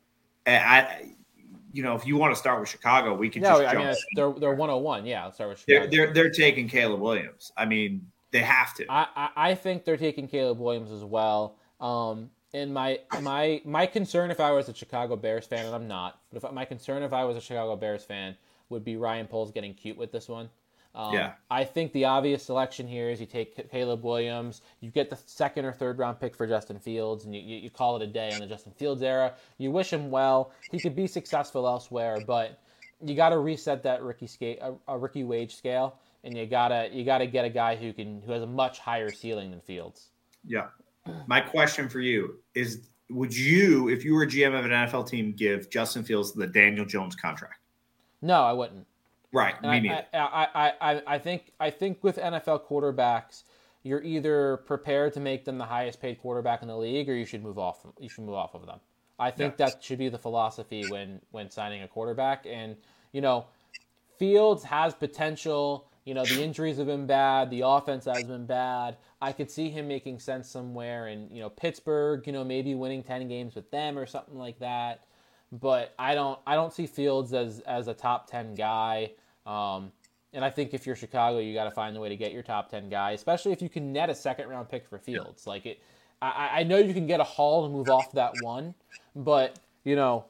I. You know, if you want to start with Chicago, we can no, just I jump mean, they're they're one oh one. Yeah, let's start with Chicago. They're, they're they're taking Caleb Williams. I mean, they have to. I, I, I think they're taking Caleb Williams as well. Um, and my my my concern if I was a Chicago Bears fan, and I'm not, but if my concern if I was a Chicago Bears fan would be Ryan Poles getting cute with this one. Um, yeah. I think the obvious selection here is you take Caleb Williams, you get the second or third round pick for Justin Fields, and you, you, you call it a day on the Justin Fields era. You wish him well. He could be successful elsewhere, but you got to reset that rookie scale, a, a rookie wage scale, and you gotta you gotta get a guy who can who has a much higher ceiling than Fields. Yeah. My question for you is: would you, if you were G M of an N F L team, give Justin Fields the Daniel Jones contract? No, I wouldn't. Right, me I, neither. I, I, I, I think I think with N F L quarterbacks, you're either prepared to make them the highest paid quarterback in the league, or you should move off. You should move off of them. I think yeah. that should be the philosophy when when signing a quarterback. And you know, Fields has potential. You know, the injuries have been bad. The offense has been bad. I could see him making sense somewhere in you know Pittsburgh. You know, maybe winning ten games with them or something like that. But I don't I don't see Fields as as a top ten guy. Um, and I think if you're Chicago, you got to find a way to get your top ten guy, especially if you can net a second round pick for Fields. Like it, I, I know you can get a haul to move off that one, but you know,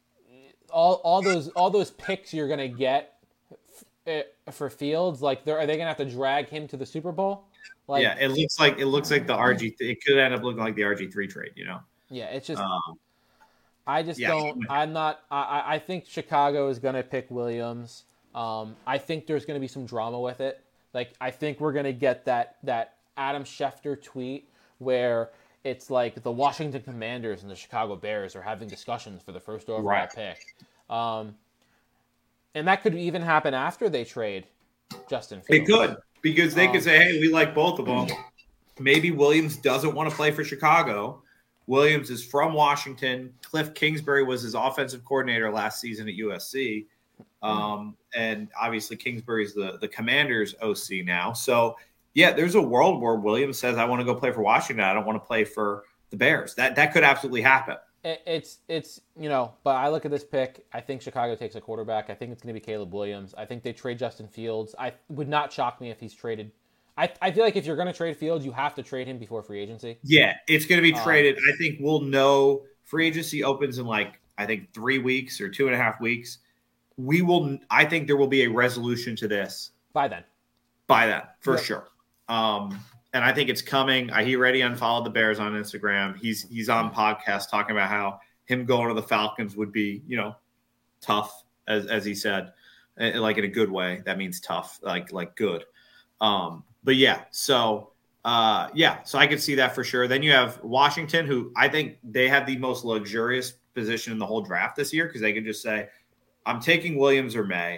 all all those all those picks you're gonna get f- for Fields, like, they're, are they gonna have to drag him to the Super Bowl? Like, yeah, it looks like it looks like the R G. It could end up looking like the R G three trade. You know. yeah, it's just Um, I just yeah. don't. I'm not. I I think Chicago is gonna pick Williams. Um, I think there's gonna be some drama with it. Like, I think we're gonna get that that Adam Schefter tweet where it's like the Washington Commanders and the Chicago Bears are having discussions for the first overall Right. pick. Um, and that could even happen after they trade Justin Fields. It could, because they Um, could say, "Hey, we like both of them." Maybe Williams doesn't want to play for Chicago. Williams is from Washington. Cliff Kingsbury was his offensive coordinator last season at U S C, um, and obviously Kingsbury's the the Commanders' O C now. So, yeah, there's a world where Williams says, "I want to go play for Washington. I don't want to play for the Bears." That that could absolutely happen. It, it's it's you know, but I look at this pick. I think Chicago takes a quarterback. I think it's going to be Caleb Williams. I think they trade Justin Fields. I would not shock me if he's traded. I I feel like if you're going to trade Fields, you have to trade him before free agency. Yeah, it's going to be Um, traded. I think we'll know. Free agency opens in like I think three weeks or two and a half weeks. We will. I think there will be a resolution to this By then, by that for Yep. sure. Um, and I think it's coming. I he already unfollowed the Bears on Instagram. He's he's on podcast talking about how him going to the Falcons would be, you know, tough, as as he said, eh, like in a good way. That means tough, like like good. Um, but yeah, so uh, yeah, so I could see that for sure. Then you have Washington, who I think they have the most luxurious position in the whole draft this year because they can just say, "I'm taking Williams or May."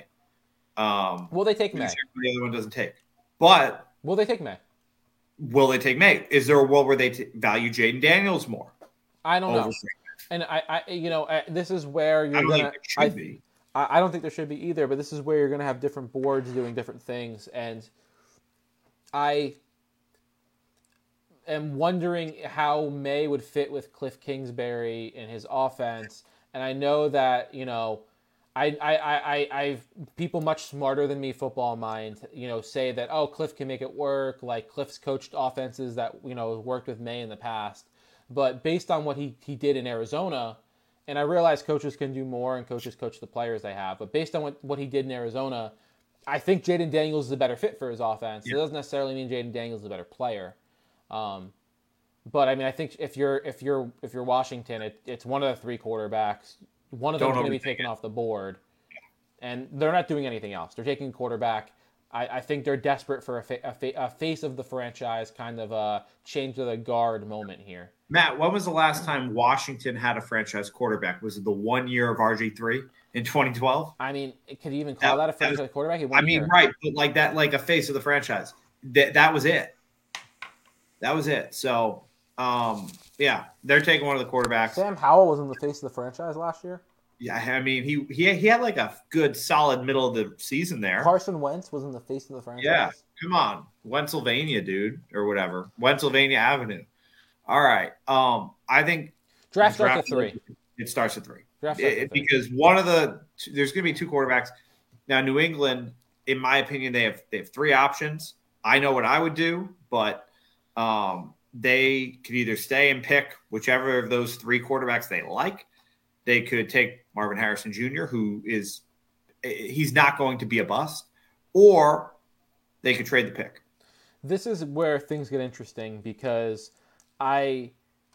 Um, will they take May? the other one doesn't take. But Will they take May? will they take May? Is there a world where they t- value Jaden Daniels more? I don't over know. And I, I you know, I, this is where you're I don't gonna. think it should I, be. I I don't think there should be either. But this is where you're gonna have different boards doing different things, and I am wondering how May would fit with Cliff Kingsbury in his offense. And I know that, you know, I, I, I, I, I've people much smarter than me, football mind, you know, say that, oh, Cliff can make it work. Like, Cliff's coached offenses that, you know, worked with May in the past. But based on what he, he did in Arizona, and I realize coaches can do more and coaches coach the players they have, but based on what, what he did in Arizona, I think Jaden Daniels is a better fit for his offense. Yeah. It doesn't necessarily mean Jaden Daniels is a better player. Um, but I mean, I think if you're if you're if you're Washington, it, it's one of the three quarterbacks. One of them is Don't going to be overthink taken it. off the board, and they're not doing anything else. They're taking a quarterback. I, I think they're desperate for a, fa- a, fa- a face of the franchise kind of a change of the guard moment here. Matt, when was the last time Washington had a franchise quarterback? Was it the one year of R G three in twenty twelve? I mean, it could even call that, That- a franchise that was- quarterback. in I one mean, year. right, but like that, like a face of the franchise. That that was it. That was it. So, um, yeah, they're taking one of the quarterbacks. Sam Howell was in the face of the franchise last year. Yeah, I mean, he he he had like a good solid middle of the season there. Carson Wentz was in the face of the franchise. Yeah, come on, Pennsylvania, dude, or whatever, Pennsylvania Avenue. All right, um, I think Draft starts at three. It starts at three. Draft starts It- at three. because one of the there's going to be two quarterbacks now. New England, in my opinion, they have they have three options. I know what I would do, but um, they could either stay and pick whichever of those three quarterbacks they like. They could take Marvin Harrison Junior, who is he's not going to be a bust, or they could trade the pick. This is where things get interesting because I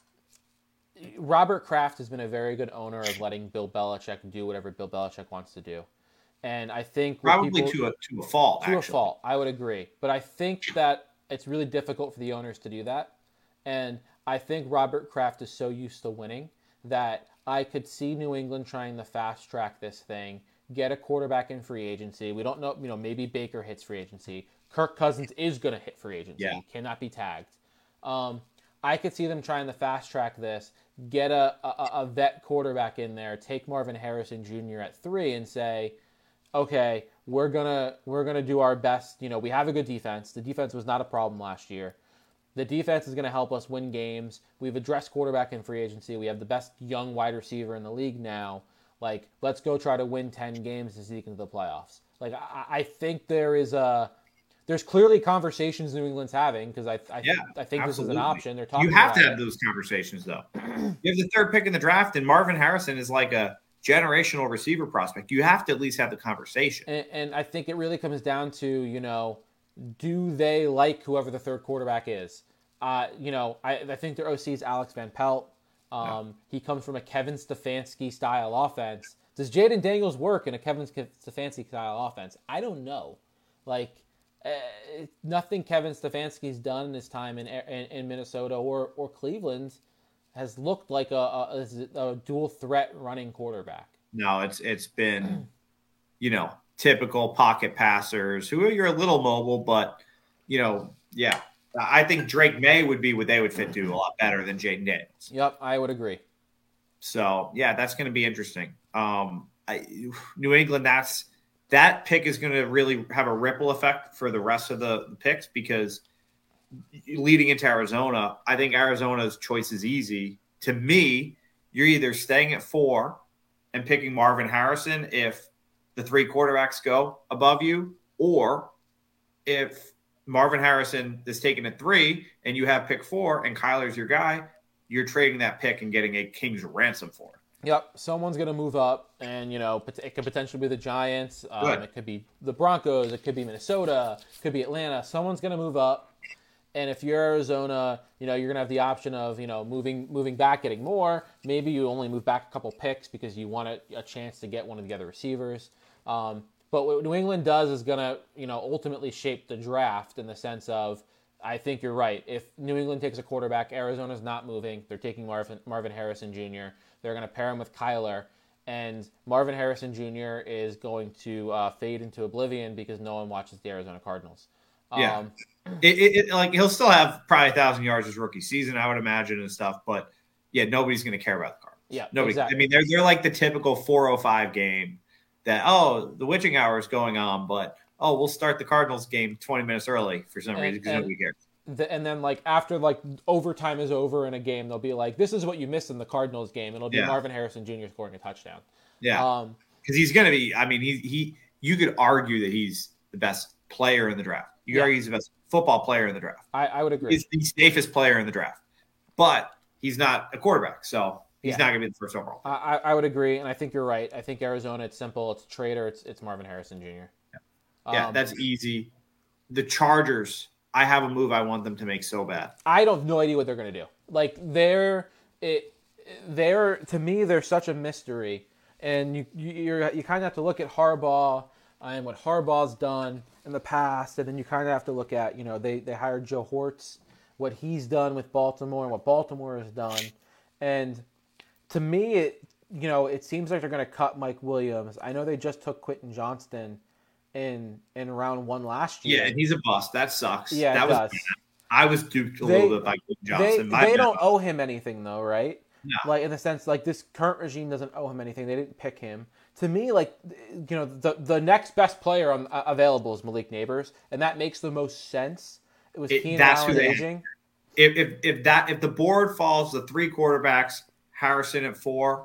Robert Kraft has been a very good owner of letting Bill Belichick do whatever Bill Belichick wants to do. And I think what Probably people, to a to a fault. to a actually. fault, I would agree. But I think that it's really difficult for the owners to do that. And I think Robert Kraft is so used to winning that I could see New England trying to fast track this thing, get a quarterback in free agency. We don't know, you know, maybe Baker hits free agency. Kirk Cousins is going to hit free agency. Yeah. He cannot be tagged. Um, I could see them trying to fast track this, get a, a, a vet quarterback in there, take Marvin Harrison Junior at three and say, okay, we're gonna we're gonna do our best. You know, we have a good defense. The defense was not a problem last year. The defense is going to help us win games. We've addressed quarterback in free agency. We have the best young wide receiver in the league now. Like, let's go try to win ten games to sneak into the playoffs. Like, I, I think there is a there's clearly conversations New England's having because I I, Yeah, I think absolutely. this is an option. They're talking. You have about to have it. those conversations, though. You have the third pick in the draft, and Marvin Harrison is like a generational receiver prospect. You have to at least have the conversation. And, and I think it really comes down to, you know, do they like whoever the third quarterback is? Uh, you know, I, I think their O C is Alex Van Pelt. Um, yeah. He comes from a Kevin Stefanski style offense. Does Jaden Daniels work in a Kevin Stefanski style offense? I don't know. Like, uh, nothing Kevin Stefanski's done in his time in, in, in Minnesota or, or Cleveland has looked like a, a, a dual threat running quarterback. No, it's it's been, you know, typical pocket passers who are you're a little mobile, but, you know, yeah. I think Drake May would be what they would fit to a lot better than Jaden Daniels. Yep, I would agree. So, yeah, that's going to be interesting. Um, I, New England, that's that pick is going to really have a ripple effect for the rest of the, the picks because leading into Arizona, I think Arizona's choice is easy. To me, you're either staying at four and picking Marvin Harrison if the three quarterbacks go above you, or if Marvin Harrison is taken at three and you have pick four and Kyler's your guy, you're trading that pick and getting a king's ransom for it. Yep, someone's going to move up, and, you know, it could potentially be the Giants. Um, it could be the Broncos. It could be Minnesota. It could be Atlanta. Someone's going to move up, and if you're Arizona, you know, you're going to have the option of, you know, moving moving back, getting more. Maybe you only move back a couple picks because you want a, a chance to get one of the other receivers. Um, but what New England does is going to, you know, ultimately shape the draft in the sense of, I think you're right. If New England takes a quarterback, Arizona's not moving. They're taking Marvin, Marvin Harrison Junior They're going to pair him with Kyler. And Marvin Harrison Junior is going to uh, fade into oblivion because no one watches the Arizona Cardinals. Um, yeah. It, it, it, like he'll still have probably a thousand yards his rookie season, I would imagine, and stuff. But, yeah, nobody's going to care about the Cardinals. Yeah, Nobody. exactly. I mean, they're, they're like the typical four oh five game that, oh, the witching hour is going on, but – oh, we'll start the Cardinals game twenty minutes early for some and, reason because nobody cares. The, and then, like, after, like, overtime is over in a game, they'll be like, this is what you missed in the Cardinals game. It'll be yeah. Marvin Harrison Junior scoring a touchdown. Yeah. Um, because he's going to be – I mean, he, he you could argue that he's the best player in the draft. You could yeah. argue he's the best football player in the draft. I, I would agree. He's the safest player in the draft. But he's not a quarterback, so he's yeah. not going to be the first overall. I, I would agree, and I think you're right. I think Arizona, it's simple. It's a trader. It's, it's Marvin Harrison Junior Yeah, um, that's easy. The Chargers, I have a move I want them to make so bad. I don't have no idea what they're going to do. Like, they're, it, they're, to me, they're such a mystery. And you you're, you kind of have to look at Harbaugh and what Harbaugh's done in the past. And then you kind of have to look at, you know, they, they hired Joe Hortz, what he's done with Baltimore and what Baltimore has done. And to me, it, you know, it seems like they're going to cut Mike Williams. I know they just took Quentin Johnston in in round one last year. Yeah, and he's a bust. That sucks. Yeah, that it was does. Bad. I was duped a they, little bit by Quentin Johnston. They, they don't owe him anything, though, right? No. Like, in the sense, like, this current regime doesn't owe him anything. They didn't pick him. To me, like, you know, the the next best player on, uh, available is Malik Neighbors, and that makes the most sense. It was it, Keenan that's Allen who they aging. If, if if that if the board falls the three quarterbacks, Harrison at four,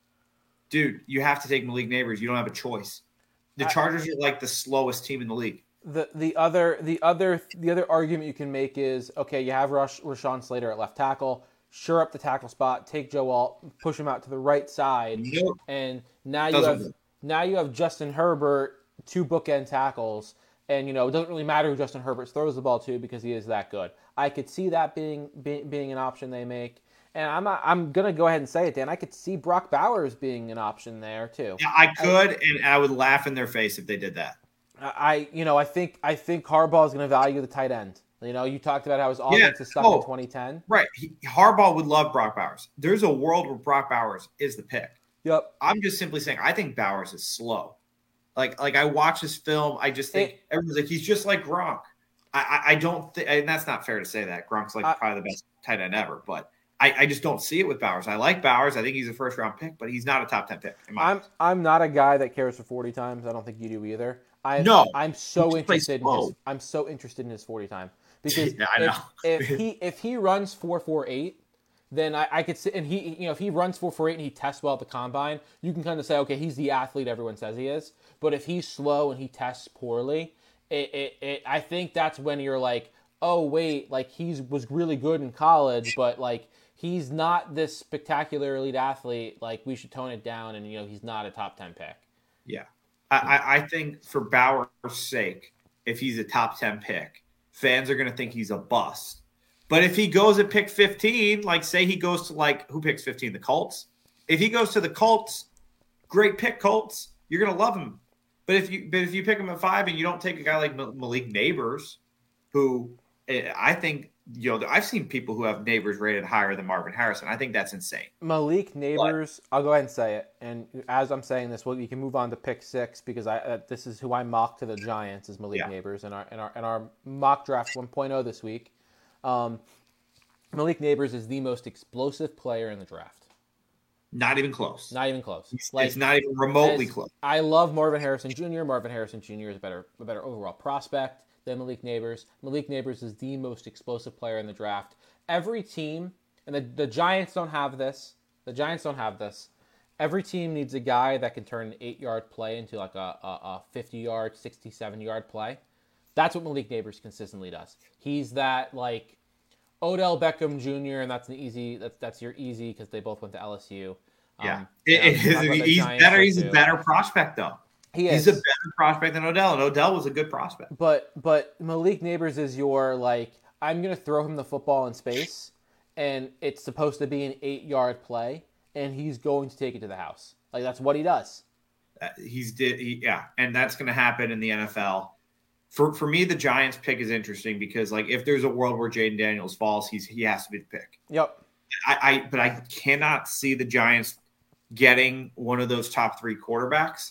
dude, you have to take Malik Neighbors. You don't have a choice. The Chargers I, are like the slowest team in the league. The the other the other the other argument you can make is, okay, you have Rush, Rashawn Slater at left tackle, shore up the tackle spot, take Joe Alt, push him out to the right side, nope. and now Doesn't you have work. now you have Justin Herbert, two bookend tackles, and you know it doesn't really matter who Justin Herbert throws the ball to because he is that good. I could see that being being, being an option they make. And I'm not, I'm gonna go ahead and say it, Dan. I could see Brock Bowers being an option there too. Yeah, I could, I, and I would laugh in their face if they did that. I, you know, I think I think Harbaugh is gonna value the tight end. You know, you talked about how his offense yeah. is stuck oh, in twenty ten. Right, he, Harbaugh would love Brock Bowers. There's a world where Brock Bowers is the pick. Yep. I'm just simply saying I think Bowers is slow. Like, like I watch his film, I just think it, everyone's like he's just like Gronk. I, I, I don't think, and that's not fair to say that Gronk's like I, probably the best tight end ever, but. I, I just don't see it with Bowers. I like Bowers. I think he's a first round pick, but he's not a top ten pick. In my I'm opinion. I'm not a guy that cares for forty times. I don't think you do either. I no, I'm so interested in his, I'm so interested in his forty time because yeah, I know. if, if he if he runs four four eight, then I, I could sit and he you know if he runs four four eight and he tests well at the combine, you can kind of say okay he's the athlete everyone says he is. But if he's slow and he tests poorly, it, it, it I think that's when you're like, oh wait, like he's was really good in college, but like he's not this spectacular elite athlete. Like we should tone it down, and you know he's not a top ten pick. Yeah, I, I think for Bauer's sake, if he's a top ten pick, fans are going to think he's a bust. But if he goes at pick fifteen, like say he goes to like who picks fifteen, the Colts. If he goes to the Colts, great pick, Colts. You're going to love him. But if you but if you pick him at five and you don't take a guy like Malik Nabers, who I think, you know, I've seen people who have Nabers rated higher than Marvin Harrison. I think that's insane. Malik Nabers, but, I'll go ahead and say it. And as I'm saying this, well, you can move on to pick six because I uh, this is who I mocked to the Giants is Malik yeah. Nabers in our in our in our mock draft one point oh this week. Um, Malik Nabers is the most explosive player in the draft. Not even close. Not even close. It's, like, it's not even remotely close. I love Marvin Harrison Junior Marvin Harrison Junior is a better, a better overall prospect than Malik Nabers. Malik Nabers is the most explosive player in the draft. Every team, and the, the Giants don't have this. The Giants don't have this. Every team needs a guy that can turn an eight-yard play into like a, a, a fifty-yard, sixty-seven-yard play. That's what Malik Nabers consistently does. He's that like Odell Beckham Junior, and that's an easy. That's that's your easy because they both went to L S U. Yeah, um, it, it is, he's better. He's a better prospect, though. He is. He's a better prospect than Odell, and Odell was a good prospect. But but Malik Nabers is your like I'm gonna throw him the football in space, and it's supposed to be an eight-yard play, and he's going to take it to the house. Like that's what he does. Uh, he's did he, yeah, and that's going to happen in the N F L. For for me, the Giants pick is interesting because like if there's a world where Jaden Daniels falls, he's he has to be the pick. Yep. I, I but I cannot see the Giants getting one of those top three quarterbacks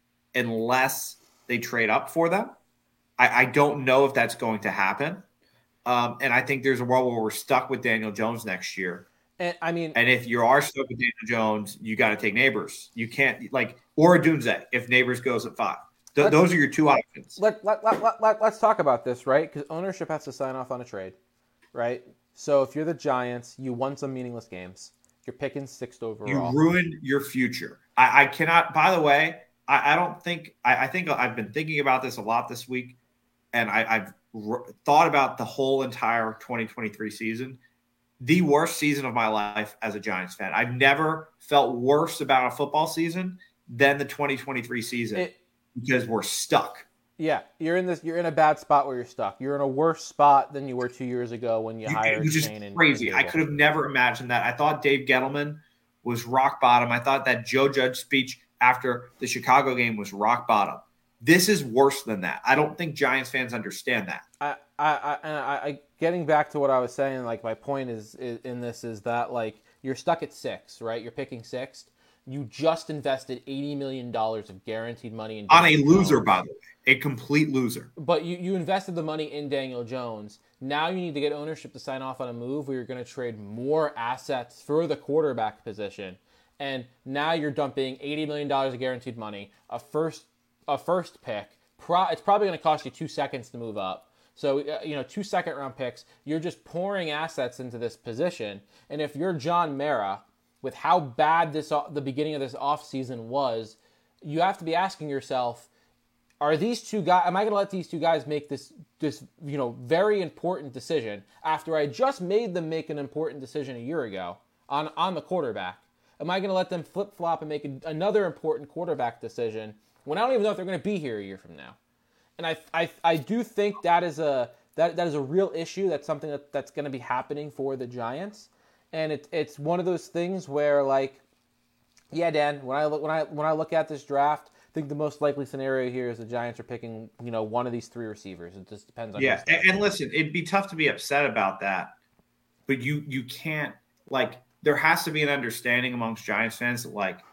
unless they trade up for them. I, I don't know if that's going to happen. Um, and I think there's a world where we're stuck with Daniel Jones next year. And I mean, and if you are stuck with Daniel Jones, you got to take Nabers. You can't like or Odunze if Nabers goes at five. Th- those are your two options. Let, let, let, let, let, let's talk about this, right? Because ownership has to sign off on a trade, right? So if you're the Giants, you won some meaningless games. You're picking sixth overall. You ruined your future. I, I cannot, by the way, I, I don't think, I, I think I've been thinking about this a lot this week, and I, I've r- thought about the whole entire twenty twenty-three season. The worst season of my life as a Giants fan. I've never felt worse about a football season than the twenty twenty-three season. It, Because we're stuck. Yeah, you're in this. You're in a bad spot where you're stuck. You're in a worse spot than you were two years ago when you, you hired. Which is Shane crazy. And I could have never imagined that. I thought Dave Gettleman was rock bottom. I thought that Joe Judge speech after the Chicago game was rock bottom. This is worse than that. I don't think Giants fans understand that. I, I, I, I getting back to what I was saying. Like my point is, is in this is that like you're stuck at six, right? You're picking sixth. You just invested eighty million dollars of guaranteed money in Daniel on a loser, Jones. by the way, a complete loser. But you, you invested the money in Daniel Jones. Now you need to get ownership to sign off on a move where you're going to trade more assets for the quarterback position. And now you're dumping eighty million dollars of guaranteed money, a first a first pick. Pro, it's probably going to cost you two seconds to move up. So, uh, you know, two second round picks. You're just pouring assets into this position. And if you're John Mara, with how bad this the beginning of this offseason was, you have to be asking yourself, are these two guys, am I going to let these two guys make this, this, you know, very important decision after I just made them make an important decision a year ago on, on the quarterback? Am I going to let them flip-flop and make a, another important quarterback decision when I don't even know if they're going to be here a year from now? And I, I, I do think that is a, that, that is a real issue. That's something that, that's going to be happening for the Giants. And it, it's one of those things where, like, yeah, Dan, when I look when I when I look at this draft, I think the most likely scenario here is the Giants are picking, you know, one of these three receivers. It just depends on. Yeah, and, and listen, it'd be tough to be upset about that, but you you can't like. There has to be an understanding amongst Giants fans that, like,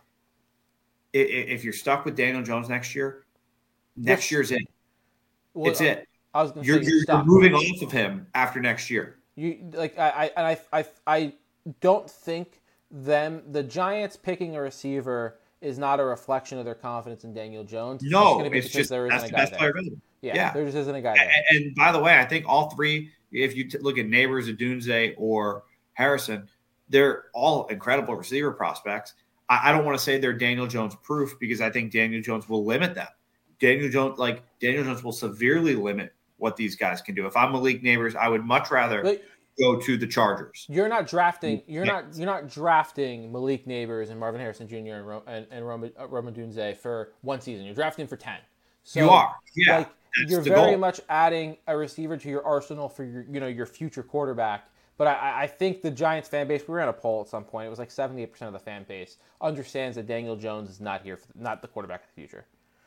if, if you're stuck with Daniel Jones next year, next Which, year's it. Well, it's it. I was going to say you're, you're, you're moving off of him after next year. You like I I I I I don't think them the Giants picking a receiver is not a reflection of their confidence in Daniel Jones. It's no, just it's just there isn't that's a guy the best there. player available. Yeah, yeah, there just isn't a guy there. And, and by the way, I think all three, if you t- look at Nabers, Odunze, or Harrison, they're all incredible receiver prospects. I, I don't want to say they're Daniel Jones proof because I think Daniel Jones will limit them. Daniel Jones, like Daniel Jones, will severely limit what these guys can do. If I'm Malik Neighbors, I would much rather but go to the Chargers. You're not drafting. You're not. You're not drafting Malik Neighbors and Marvin Harrison Junior and Ro, and, and Rome, uh, Rome Odunze for one season. You're drafting for ten. So, you are. Yeah. Like, you're very goal. much adding a receiver to your arsenal for your, you know, your future quarterback. But I, I think the Giants fan base, we were in a poll at some point, it was like seventy-eight percent of the fan base understands that Daniel Jones is not here, for, not the quarterback of the future.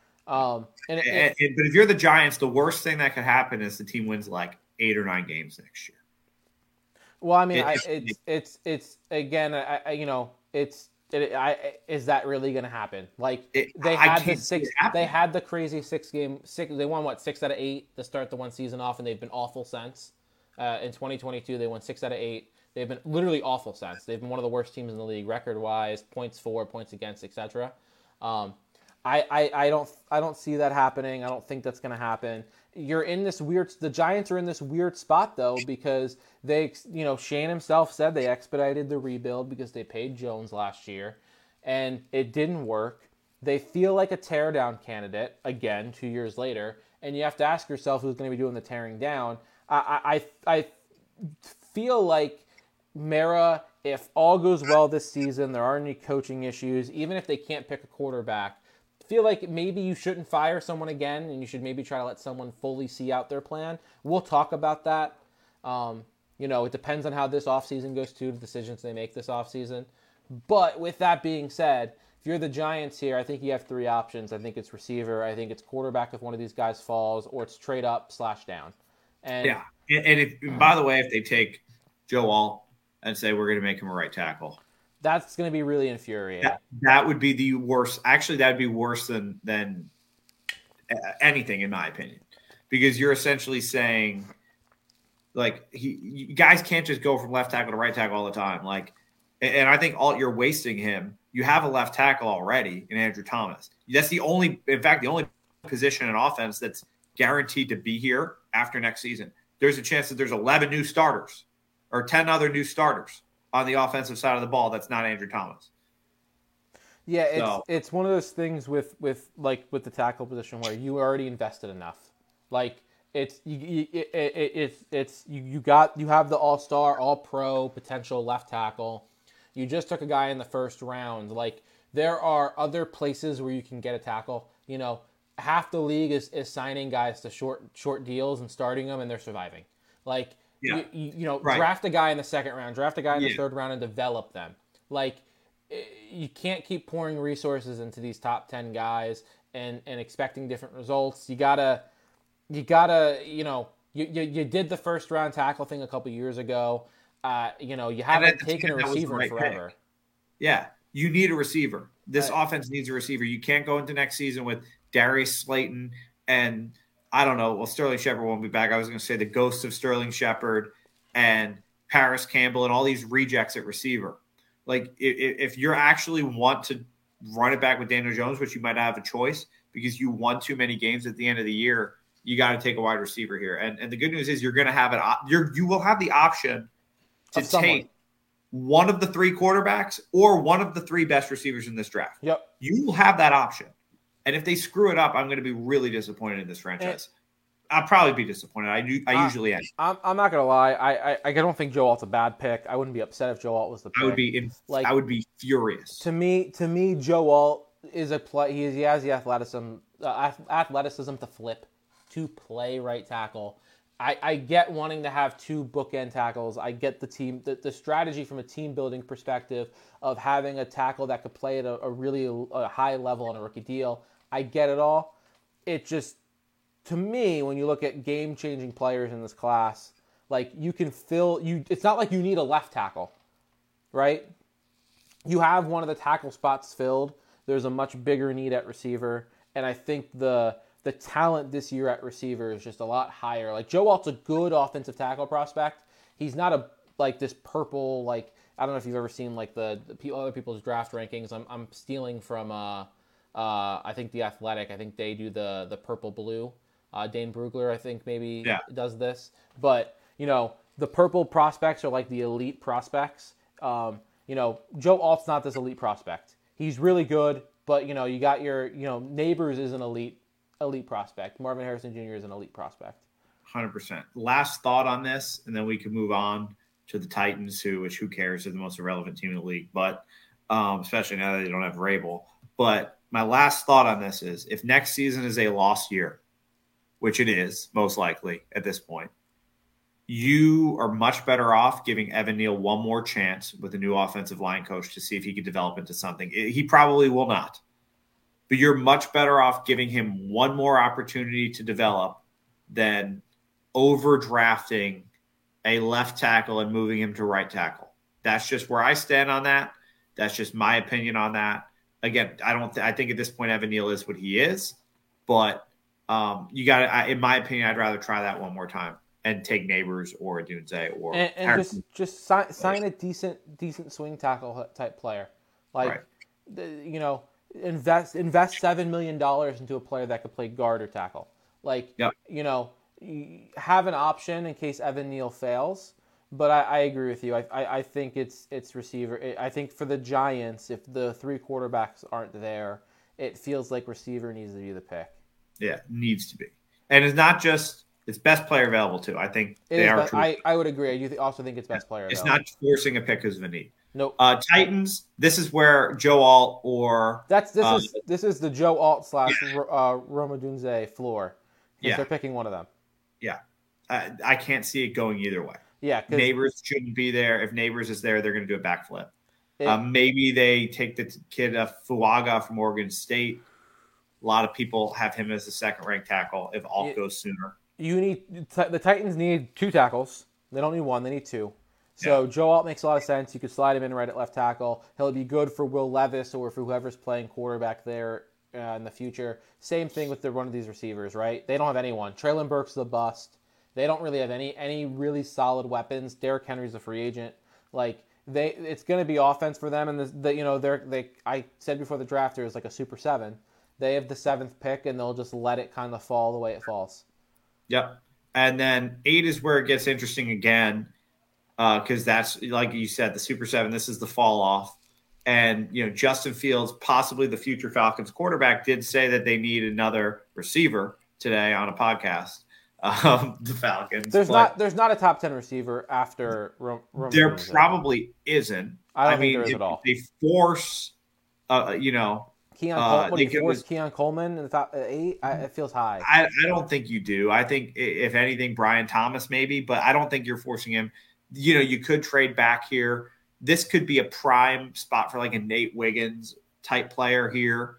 Um, and, it, and, and But if you're the Giants, the worst thing that could happen is the team wins like eight or nine games next year. Well, I mean, it, I, it's, it's, it's, again, I, I, you know, it's, it, I, is that really going to happen? Like, it, they had the six, they had the crazy six game, six, they won what, six out of eight to start the one season off, and they've been awful since. Uh, in twenty twenty-two, they won six out of eight. They've been literally awful since. They've been one of the worst teams in the league, record-wise, points for, points against, et cetera. Um, I, I, I don't I don't see that happening. I don't think that's going to happen. You're in this weird. The Giants are in this weird spot though because they, you know, Shane himself said they expedited the rebuild because they paid Jones last year, and it didn't work. They feel like a teardown candidate again two years later, and you have to ask yourself who's going to be doing the tearing down. I I I feel like Mara, if all goes well this season, there aren't any coaching issues, even if they can't pick a quarterback, feel like maybe you shouldn't fire someone again, and you should maybe try to let someone fully see out their plan. We'll talk about that. Um, you know, it depends on how this offseason goes too, the decisions they make this offseason. But with that being said, if you're the Giants here, I think you have three options. I think it's receiver, I think it's quarterback if one of these guys falls, or it's trade up slash down. And yeah, and, if, and by the way, if they take Joe Alt and say we're going to make him a right tackle, that's going to be really infuriating. That, that would be the worst. Actually, that would be worse than than anything, in my opinion, because you're essentially saying, like, he, you guys can't just go from left tackle to right tackle all the time. Like, and I think all you're wasting him. You have a left tackle already in Andrew Thomas. That's the only, in fact, the only position in offense that's guaranteed to be here after next season. There's a chance that there's eleven new starters or ten other new starters on the offensive side of the ball that's not Andrew Thomas. Yeah, it's so. it's one of those things with, with like with the tackle position where you already invested enough. Like it's you, you it, it, it's it's you, you got you have the all-star, all-pro potential left tackle. You just took a guy in the first round. Like there are other places where you can get a tackle. You know, half the league is, is signing guys to short short deals and starting them, and they're surviving. Like, yeah. you, you, you know, right. draft a guy in the second round, draft a guy in the yeah. third round, and develop them. Like, you can't keep pouring resources into these top ten guys and, and expecting different results. You gotta, you gotta, you know, you, you, you did the first round tackle thing a couple years ago. Uh, you know, you haven't taken a receiver right in forever. Pick. Yeah, you need a receiver. This right. offense needs a receiver. You can't go into next season with Darius Slayton and I don't know. Well, Sterling Shepard won't be back. I was going to say the ghost of Sterling Shepard and Paris Campbell and all these rejects at receiver. Like if, if you actually want to run it back with Daniel Jones, which you might have a choice because you won too many games at the end of the year, you got to take a wide receiver here. And and the good news is you're going to have it. You're you will have the option to take one of the three quarterbacks or one of the three best receivers in this draft. Yep. You will have that option. And if they screw it up, I'm going to be really disappointed in this franchise. And I'll probably be disappointed. I do. I uh, usually am. I'm, I'm not going to lie. I, I I don't think Joe Alt's a bad pick. I wouldn't be upset if Joe Alt was the pick. I would be in, like I would be furious. To me, to me, Joe Alt is a play. He, is, he has the athleticism, uh, athleticism to flip, to play right tackle. I, I get wanting to have two bookend tackles. I get the team, the, the strategy from a team building perspective of having a tackle that could play at a, a really a high level on a rookie deal. I get it all. It just, to me, when you look at game-changing players in this class, like you can fill, you. It's not like you need a left tackle, right? You have one of the tackle spots filled. There's a much bigger need at receiver, and I think the the talent this year at receiver is just a lot higher. Like Joe Alt's a good offensive tackle prospect. He's not a like this purple like I don't know if you've ever seen like the, the other people's draft rankings. I'm I'm stealing from uh uh I think the Athletic. I think they do the the purple blue. Uh, Dane Brugler I think maybe yeah. does this, but you know the purple prospects are like the elite prospects. Um, you know Joe Alt's not this elite prospect. He's really good, but you know you got your you know Neighbors is an elite. elite prospect. Marvin Harrison Junior is an elite prospect. one hundred percent. Last thought on this, and then we can move on to the Titans, who, which who cares, are the most irrelevant team in the league, but um, especially now that they don't have Vrabel. But my last thought on this is, if next season is a lost year, which it is most likely at this point, you are much better off giving Evan Neal one more chance with a new offensive line coach to see if he could develop into something. He probably will not, but you're much better off giving him one more opportunity to develop than overdrafting a left tackle and moving him to right tackle. That's just where I stand on that. That's just my opinion on that. Again, I don't. Th- I think at this point Evan Neal is what he is, but um, you got to. In my opinion, I'd rather try that one more time and take Neighbors or Dunze or and, and just just sign, sign a decent decent swing tackle type player, like right. the, you know invest invest seven million dollars into a player that could play guard or tackle. Like yep. you know have an option in case Evan Neal fails. But I, I agree with you. I, I I think it's it's receiver. I think for the Giants, if the three quarterbacks aren't there, it feels like receiver needs to be the pick. Yeah, needs to be, and it's not just it's best player available too. I think it they are. Best, I I would agree. I do th- also think it's best player. It's available. not forcing a pick because of a need. Nope. Uh, Titans. This is where Joe Alt or that's this uh, is this is the Joe Alt slash yeah. uh, Roma Dunze floor. Yeah, they're picking one of them. Yeah, I, I can't see it going either way. Yeah, Neighbors shouldn't be there. If Neighbors is there, they're going to do a backflip. It, um, maybe they take the kid uh, Fuaga from Oregon State. A lot of people have him as the second-ranked tackle if Alt goes sooner. You need the Titans need two tackles. They don't need one; they need two. So yeah. Joe Alt makes a lot of sense. You could slide him in right at left tackle. He'll be good for Will Levis or for whoever's playing quarterback there uh, in the future. Same thing with the one of these receivers, right? They don't have anyone. Traylon Burks the bust. They don't really have any any really solid weapons. Derrick Henry's a free agent. Like they, it's going to be offense for them. And the, the you know they're they. I said before the draft there is like a super seven. They have the seventh pick and they'll just let it kind of fall the way it falls. Yep. And then eight is where it gets interesting again, because uh, that's like you said, the super seven. This is the fall off, and you know Justin Fields, possibly the future Falcons quarterback, did say that they need another receiver today on a podcast. Um, the Falcons. There's not there's not a top ten receiver after Ro- Roman there Dunze. Probably isn't. I don't I think mean, there is if, at all. They force, uh, you know, Keon Col- uh, what do you force Keon Coleman in the top eight? I, it feels high. I, I don't think you do. I think if anything, Brian Thomas maybe, but I don't think you're forcing him. You know, you could trade back here. This could be a prime spot for like a Nate Wiggins type player here.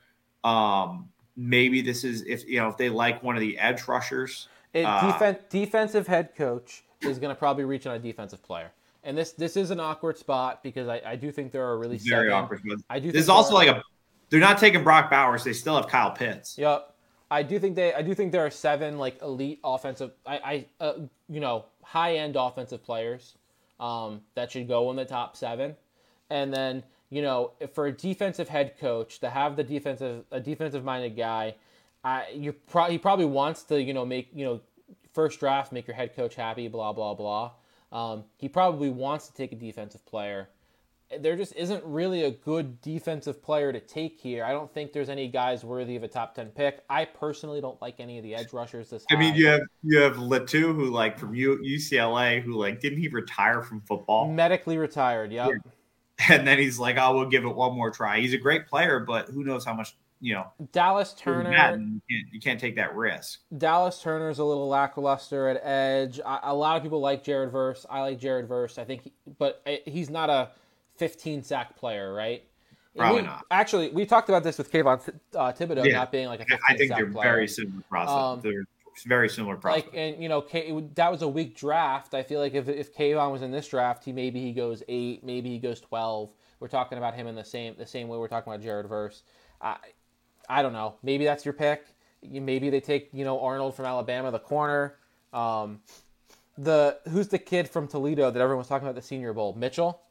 Um, maybe this is if you know if they like one of the edge rushers. It, uh, defen- defensive head coach is going to probably reach on a defensive player, and this this is an awkward spot because I, I do think there are really very seven, awkward. I do. This is also like a they're not taking Brock Bowers; they still have Kyle Pitts. Yep, I do think they I do think there are seven like elite offensive I I uh, you know high end offensive players um, that should go in the top seven, and then you know for a defensive head coach to have the defensive a defensive minded guy. I you pro- he probably wants to you know make you know first draft make your head coach happy blah blah blah. Um, he probably wants to take a defensive player. There just isn't really a good defensive player to take here. I don't think there's any guys worthy of a top ten pick. I personally don't like any of the edge rushers this high. I mean, you have you have Latu who like from U- UCLA who like didn't he retire from football? Medically retired, yep. Yeah. And then he's like, "Oh, we'll give it one more try." He's a great player, but who knows how much. You know, Dallas Turner. You can't, you can't take that risk. Dallas Turner's a little lackluster at edge. I, a lot of people like Jared Verse. I like Jared Verse. I think, he, but he's not a fifteen sack player, right? Probably we, not. Actually, we talked about this with Kayvon uh, Thibodeau yeah. not being like a fifteen sack player. I think they're player. very similar process. Um, they're very similar process. Like, and you know, K, that was a weak draft. I feel like if if Kayvon was in this draft, he maybe he goes eight, maybe he goes twelve. We're talking about him in the same the same way we're talking about Jared Verse. I. I don't know. Maybe that's your pick. Maybe they take, you know, Arnold from Alabama, the corner. Um, the who's the kid from Toledo that everyone was talking about at the Senior Bowl? Mitchell?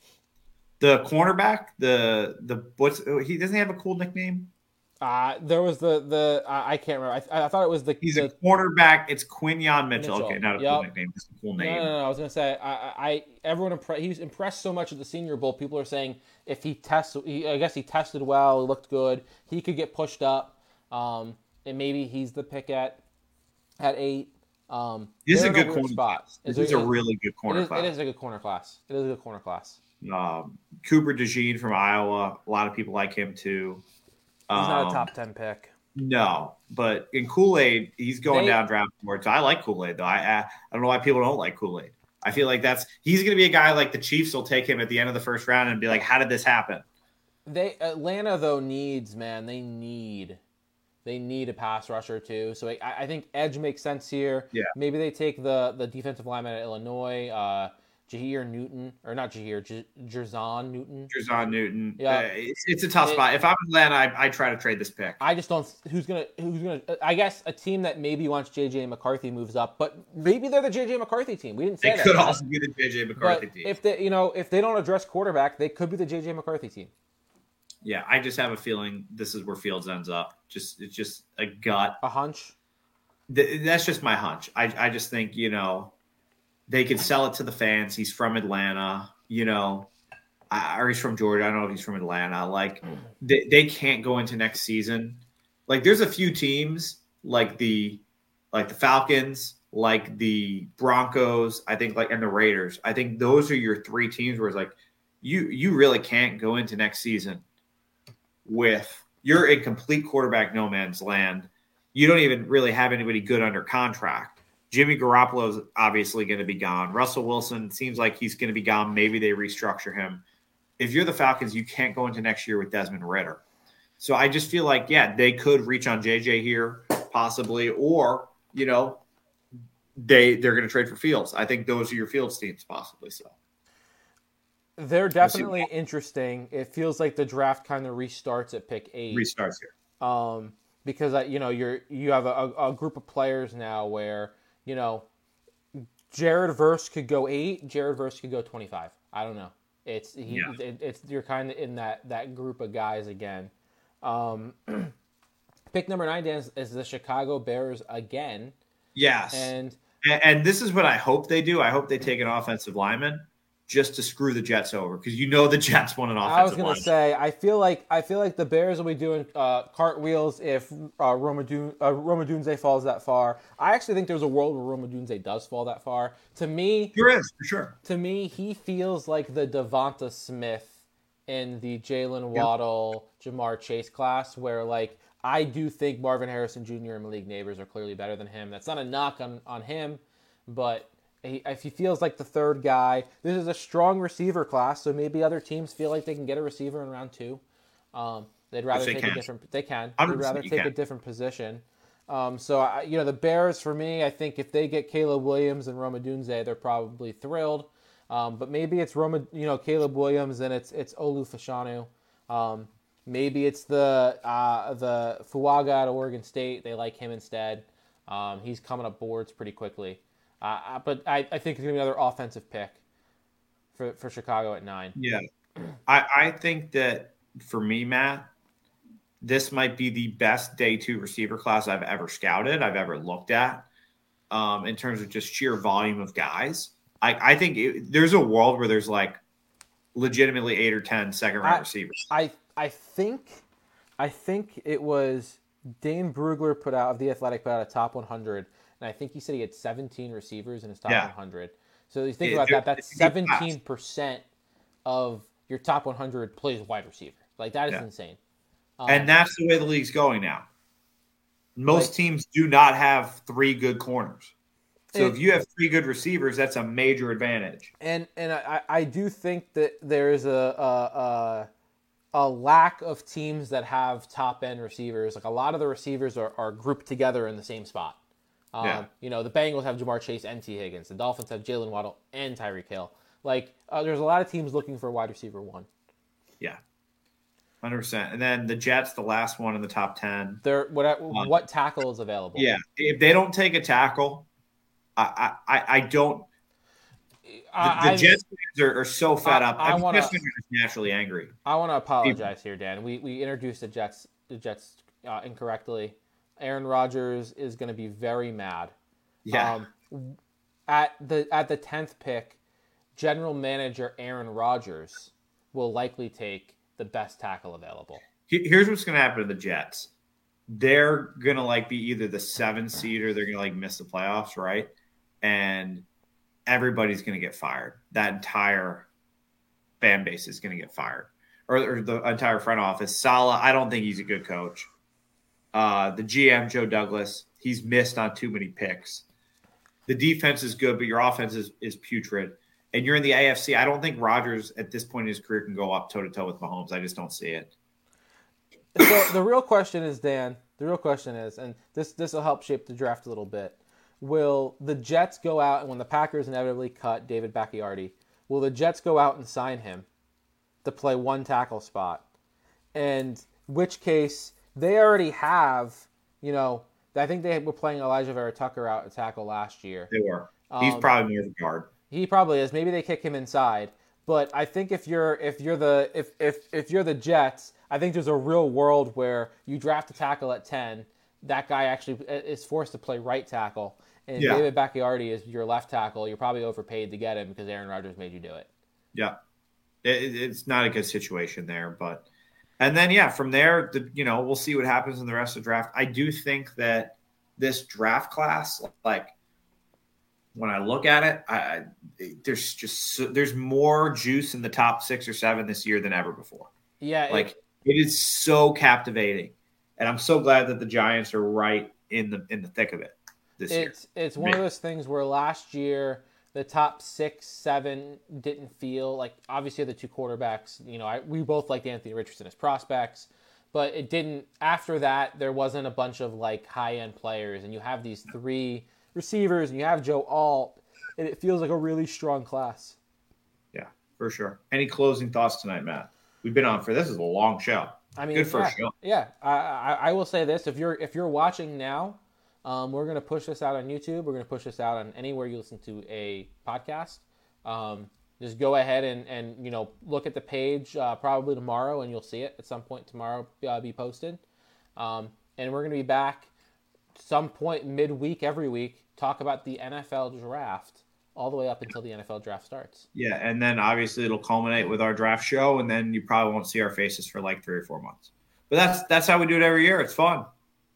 The cornerback? The the what's he doesn't he have a cool nickname? Uh, there was the the uh, I can't remember. I, I thought it was the he's the, a cornerback. It's Quinyon Mitchell. Mitchell. Okay, not a yep. cool nickname. Just a cool name. No, no, no. I was gonna say I, I everyone impre- he was impressed so much at the Senior Bowl. People are saying if he tests, he, I guess he tested well. He looked good. He could get pushed up. Um, and maybe he's the pick at at eight. Um, This is they're a in good weird corner spot. class. It's This is a it- really good it corner is, class. it is a good corner class. It is a good corner class. Um, Cooper DeJean from Iowa. A lot of people like him too. He's Um, not a top ten pick. No, but in Kool-Aid, he's going They- down draft boards. I like Kool-Aid though. I, I I don't know why people don't like Kool-Aid. I feel like that's he's going to be a guy like the Chiefs will take him at the end of the first round and be like, "How did this happen?" They Atlanta though needs man. They need they need a pass rusher too. So I, I think edge makes sense here. Yeah. Maybe they take the the defensive lineman at Illinois, uh, Jahir Newton or not Jahir, J- Jerzon Newton. Jerzon Newton. Yeah. Uh, it's, it's a tough It- spot. If I'm Atlanta, I I try to trade this pick. I just don't. Who's gonna? Who's gonna? I guess a team that maybe wants J J McCarthy moves up, but maybe they're the J J McCarthy team. We didn't say They that. could yet. also be the J J McCarthy But team. if they, you know, if they don't address quarterback, they could be the J J McCarthy team. Yeah, I just have a feeling this is where Fields ends up. Just it's just a gut. A hunch. Th- That's just my hunch. I I just think you know they could sell it to the fans. He's from Atlanta, you know, I, or he's from Georgia. I don't know if he's from Atlanta. Like they, they can't go into next season. Like there's a few teams like the like the Falcons, like the Broncos. I think like and the Raiders. I think those are your three teams where it's like you you really can't go into next season with you're in complete quarterback no man's land. You don't even really have anybody good under contract. Jimmy Garoppolo is obviously going to be gone. Russell Wilson seems like he's going to be gone. Maybe they restructure him. If you're the Falcons, you can't go into next year with Desmond Ridder. So I just feel like, yeah, they could reach on J J here possibly, or, you know, they, they're going to trade for Fields. I think those are your Fields teams possibly. So They're definitely interesting. It feels like the draft kind of restarts at pick eight. restarts here. Um, because uh, you know you're you have a, a group of players now where you know Jared Verse could go eight, Jared Verse could go twenty five. I don't know. It's he, Yeah. it, it's you're kind of in that that group of guys again. Um, pick number nine, Dan, is, is the Chicago Bears again, Yes. and And, and this is what I hope they do. I hope they take an offensive lineman just to screw the Jets over because you know the Jets want an offensive I was gonna lineman. say I feel like I feel like the Bears will be doing uh, cartwheels if uh, Roma Dun- uh, Roma Dunze falls that far. I actually think there's a world where Roma Dunze does fall that far. To me, There is, for sure. to me, he feels like the Devonta Smith in the Jalen Waddle, Jamar Chase class, where like I do think Marvin Harrison Junior and Malik Neighbors are clearly better than him. That's not a knock on, on him, but he, if he feels like the third guy, this is a strong receiver class, so maybe other teams feel like they can get a receiver in round two. Um, they'd rather they take can. a different. They can. one They'd hundred percent rather you take can. a different position. Um, so I, you know, the Bears for me, I think if they get Caleb Williams and Roma Dunze, they're probably thrilled. Um, but maybe it's Roma, you know, Caleb Williams and it's it's Olu Fashanu. Um, maybe it's the uh, the Fuaga out of Oregon State. They like him instead. Um, he's coming up boards pretty quickly. Uh, but I, I think it's gonna be another offensive pick for for Chicago at nine. Yeah. I, I think that for me, Matt, this might be the best day two receiver class I've ever scouted, I've ever looked at um, in terms of just sheer volume of guys. I, I think it, there's a world where there's like legitimately eight or ten second round I- receivers. I I think I think it was Dane Brugler put out of the Athletic put out a top one hundred, and I think he said he had seventeen receivers in his top Yeah. one hundred. So you think Yeah, about they're- that, that's it's a good class. seventeen percent of your top one hundred plays wide receiver. Like that is Yeah. insane. Um, And that's the way the league's going now. Most Like- teams do not have three good corners. So And- if you have three good receivers, that's a major advantage. and and I, I do think that there is a, a a a lack of teams that have top end receivers. Like a lot of the receivers are, are grouped together in the same spot. Um, Yeah. You know, the Bengals have Jamar Chase and T. Higgins. The Dolphins have Jalen Waddle and Tyreek Hill. Like uh, there's a lot of teams looking for wide receiver one. Yeah. one hundred percent. And then the Jets, the last one in the top ten. There, what what tackle is available? Yeah. If they don't take a tackle, I I, I- I don't. The, I, the Jets fans are, are so fed I- up. I I, mean, wanna- Jets fans are just naturally angry. I want to apologize here, Dan. We we introduced the Jets the Jets uh, incorrectly. Aaron Rodgers is going to be very mad. Yeah. Um, at the at the tenth pick, general manager Aaron Rodgers will likely take the best tackle available. He- Here's what's going to happen to the Jets. they're gonna like be either the seven seed or they're gonna like miss the playoffs, right? And everybody's gonna get fired. That entire fan base is gonna get fired, or, or the entire front office. Saleh, I don't think he's a good coach. Uh, the G M Joe Douglas, he's missed on too many picks. The defense is good, but your offense is, is putrid. And you're in the A F C. I don't think Rodgers at this point in his career can go up toe to toe with Mahomes. I just don't see it. So the real question is, Dan, the real question is, and this this will help shape the draft a little bit. Will the Jets go out, and when the Packers inevitably cut David Bakhtiari, will the Jets go out and sign him to play one tackle spot? And which case they already have, you know, I think they were playing Elijah Vera Tucker out at tackle last year. They were. He's um, probably more of a guard. He probably is. Maybe they kick him inside. But I think if you're if you're the if if if you're the Jets, I think there's a real world where you draft a tackle at ten. That guy actually is forced to play right tackle, and yeah. David Bakhtiari is your left tackle. You're probably overpaid to get him because Aaron Rodgers made you do it. Yeah, it, it's not a good situation there, but and then yeah, from there, the, you know, we'll see what happens in the rest of the draft. I do think that this draft class, like when I look at it, I, there's just there's more juice in the top six or seven this year than ever before. Yeah, like it, it is so captivating, and I'm so glad that the Giants are right in the in the thick of it this it's, year. It's it's one Man. of those things where last year the top six, seven didn't feel like obviously the two quarterbacks. You know, I, we both liked Anthony Richardson as prospects, but it didn't. After that, there wasn't a bunch of like high end players, and you have these three receivers, and you have Joe Alt, and it feels like a really strong class. Yeah, for sure. Any closing thoughts tonight, Matt? We've been on for this is a long show. I mean, good first yeah, show. Yeah, I, I, I will say this: if you're if you're watching now, um, we're going to push this out on YouTube. We're going to push this out on anywhere you listen to a podcast. Um, just go ahead and, and you know look at the page uh, probably tomorrow, and you'll see it at some point tomorrow uh, be posted. Um, and we're going to be back some point midweek every week. Talk about the N F L draft all the way up until the N F L draft starts. Yeah, and then obviously it'll culminate with our draft show, and then you probably won't see our faces for like three or four months. But that's that's how we do it every year. It's fun.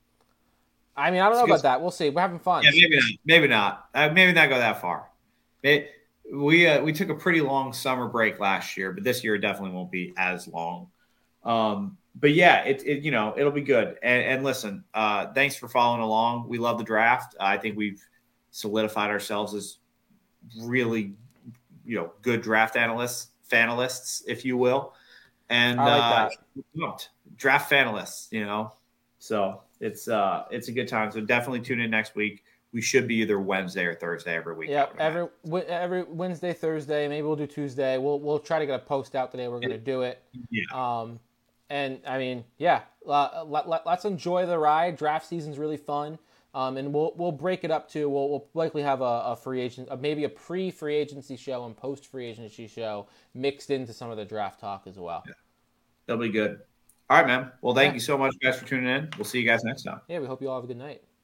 I mean, I don't know about that. We'll see. We're having fun. Yeah, maybe not. Maybe not. Uh, maybe not go that far. It, we uh, we took a pretty long summer break last year, but this year it definitely won't be as long. Um, but yeah, it, it you know it'll be good. And, and listen, uh, thanks for following along. We love the draft. I think we've solidified ourselves as really, you know, good draft analysts, fanalists, if you will, and I like uh, draft fanalists. You know, so it's uh, it's a good time. So definitely tune in next week. We should be either Wednesday or Thursday every week. Yeah, every every Wednesday, Thursday. Maybe we'll do Tuesday. We'll we'll try to get a post out today. We're going to do it. Yeah. Um, and I mean, yeah, uh, let, let, let's enjoy the ride. Draft season's really fun. Um, and we'll we'll break it up too. We'll we'll likely have a, a free agent, uh, maybe a pre-free agency show and post-free agency show mixed into some of the draft talk as well. Yeah. That'll be good. All right, man. Well, thank yeah. you so much, guys, for tuning in. We'll see you guys next time. Yeah, we hope you all have a good night.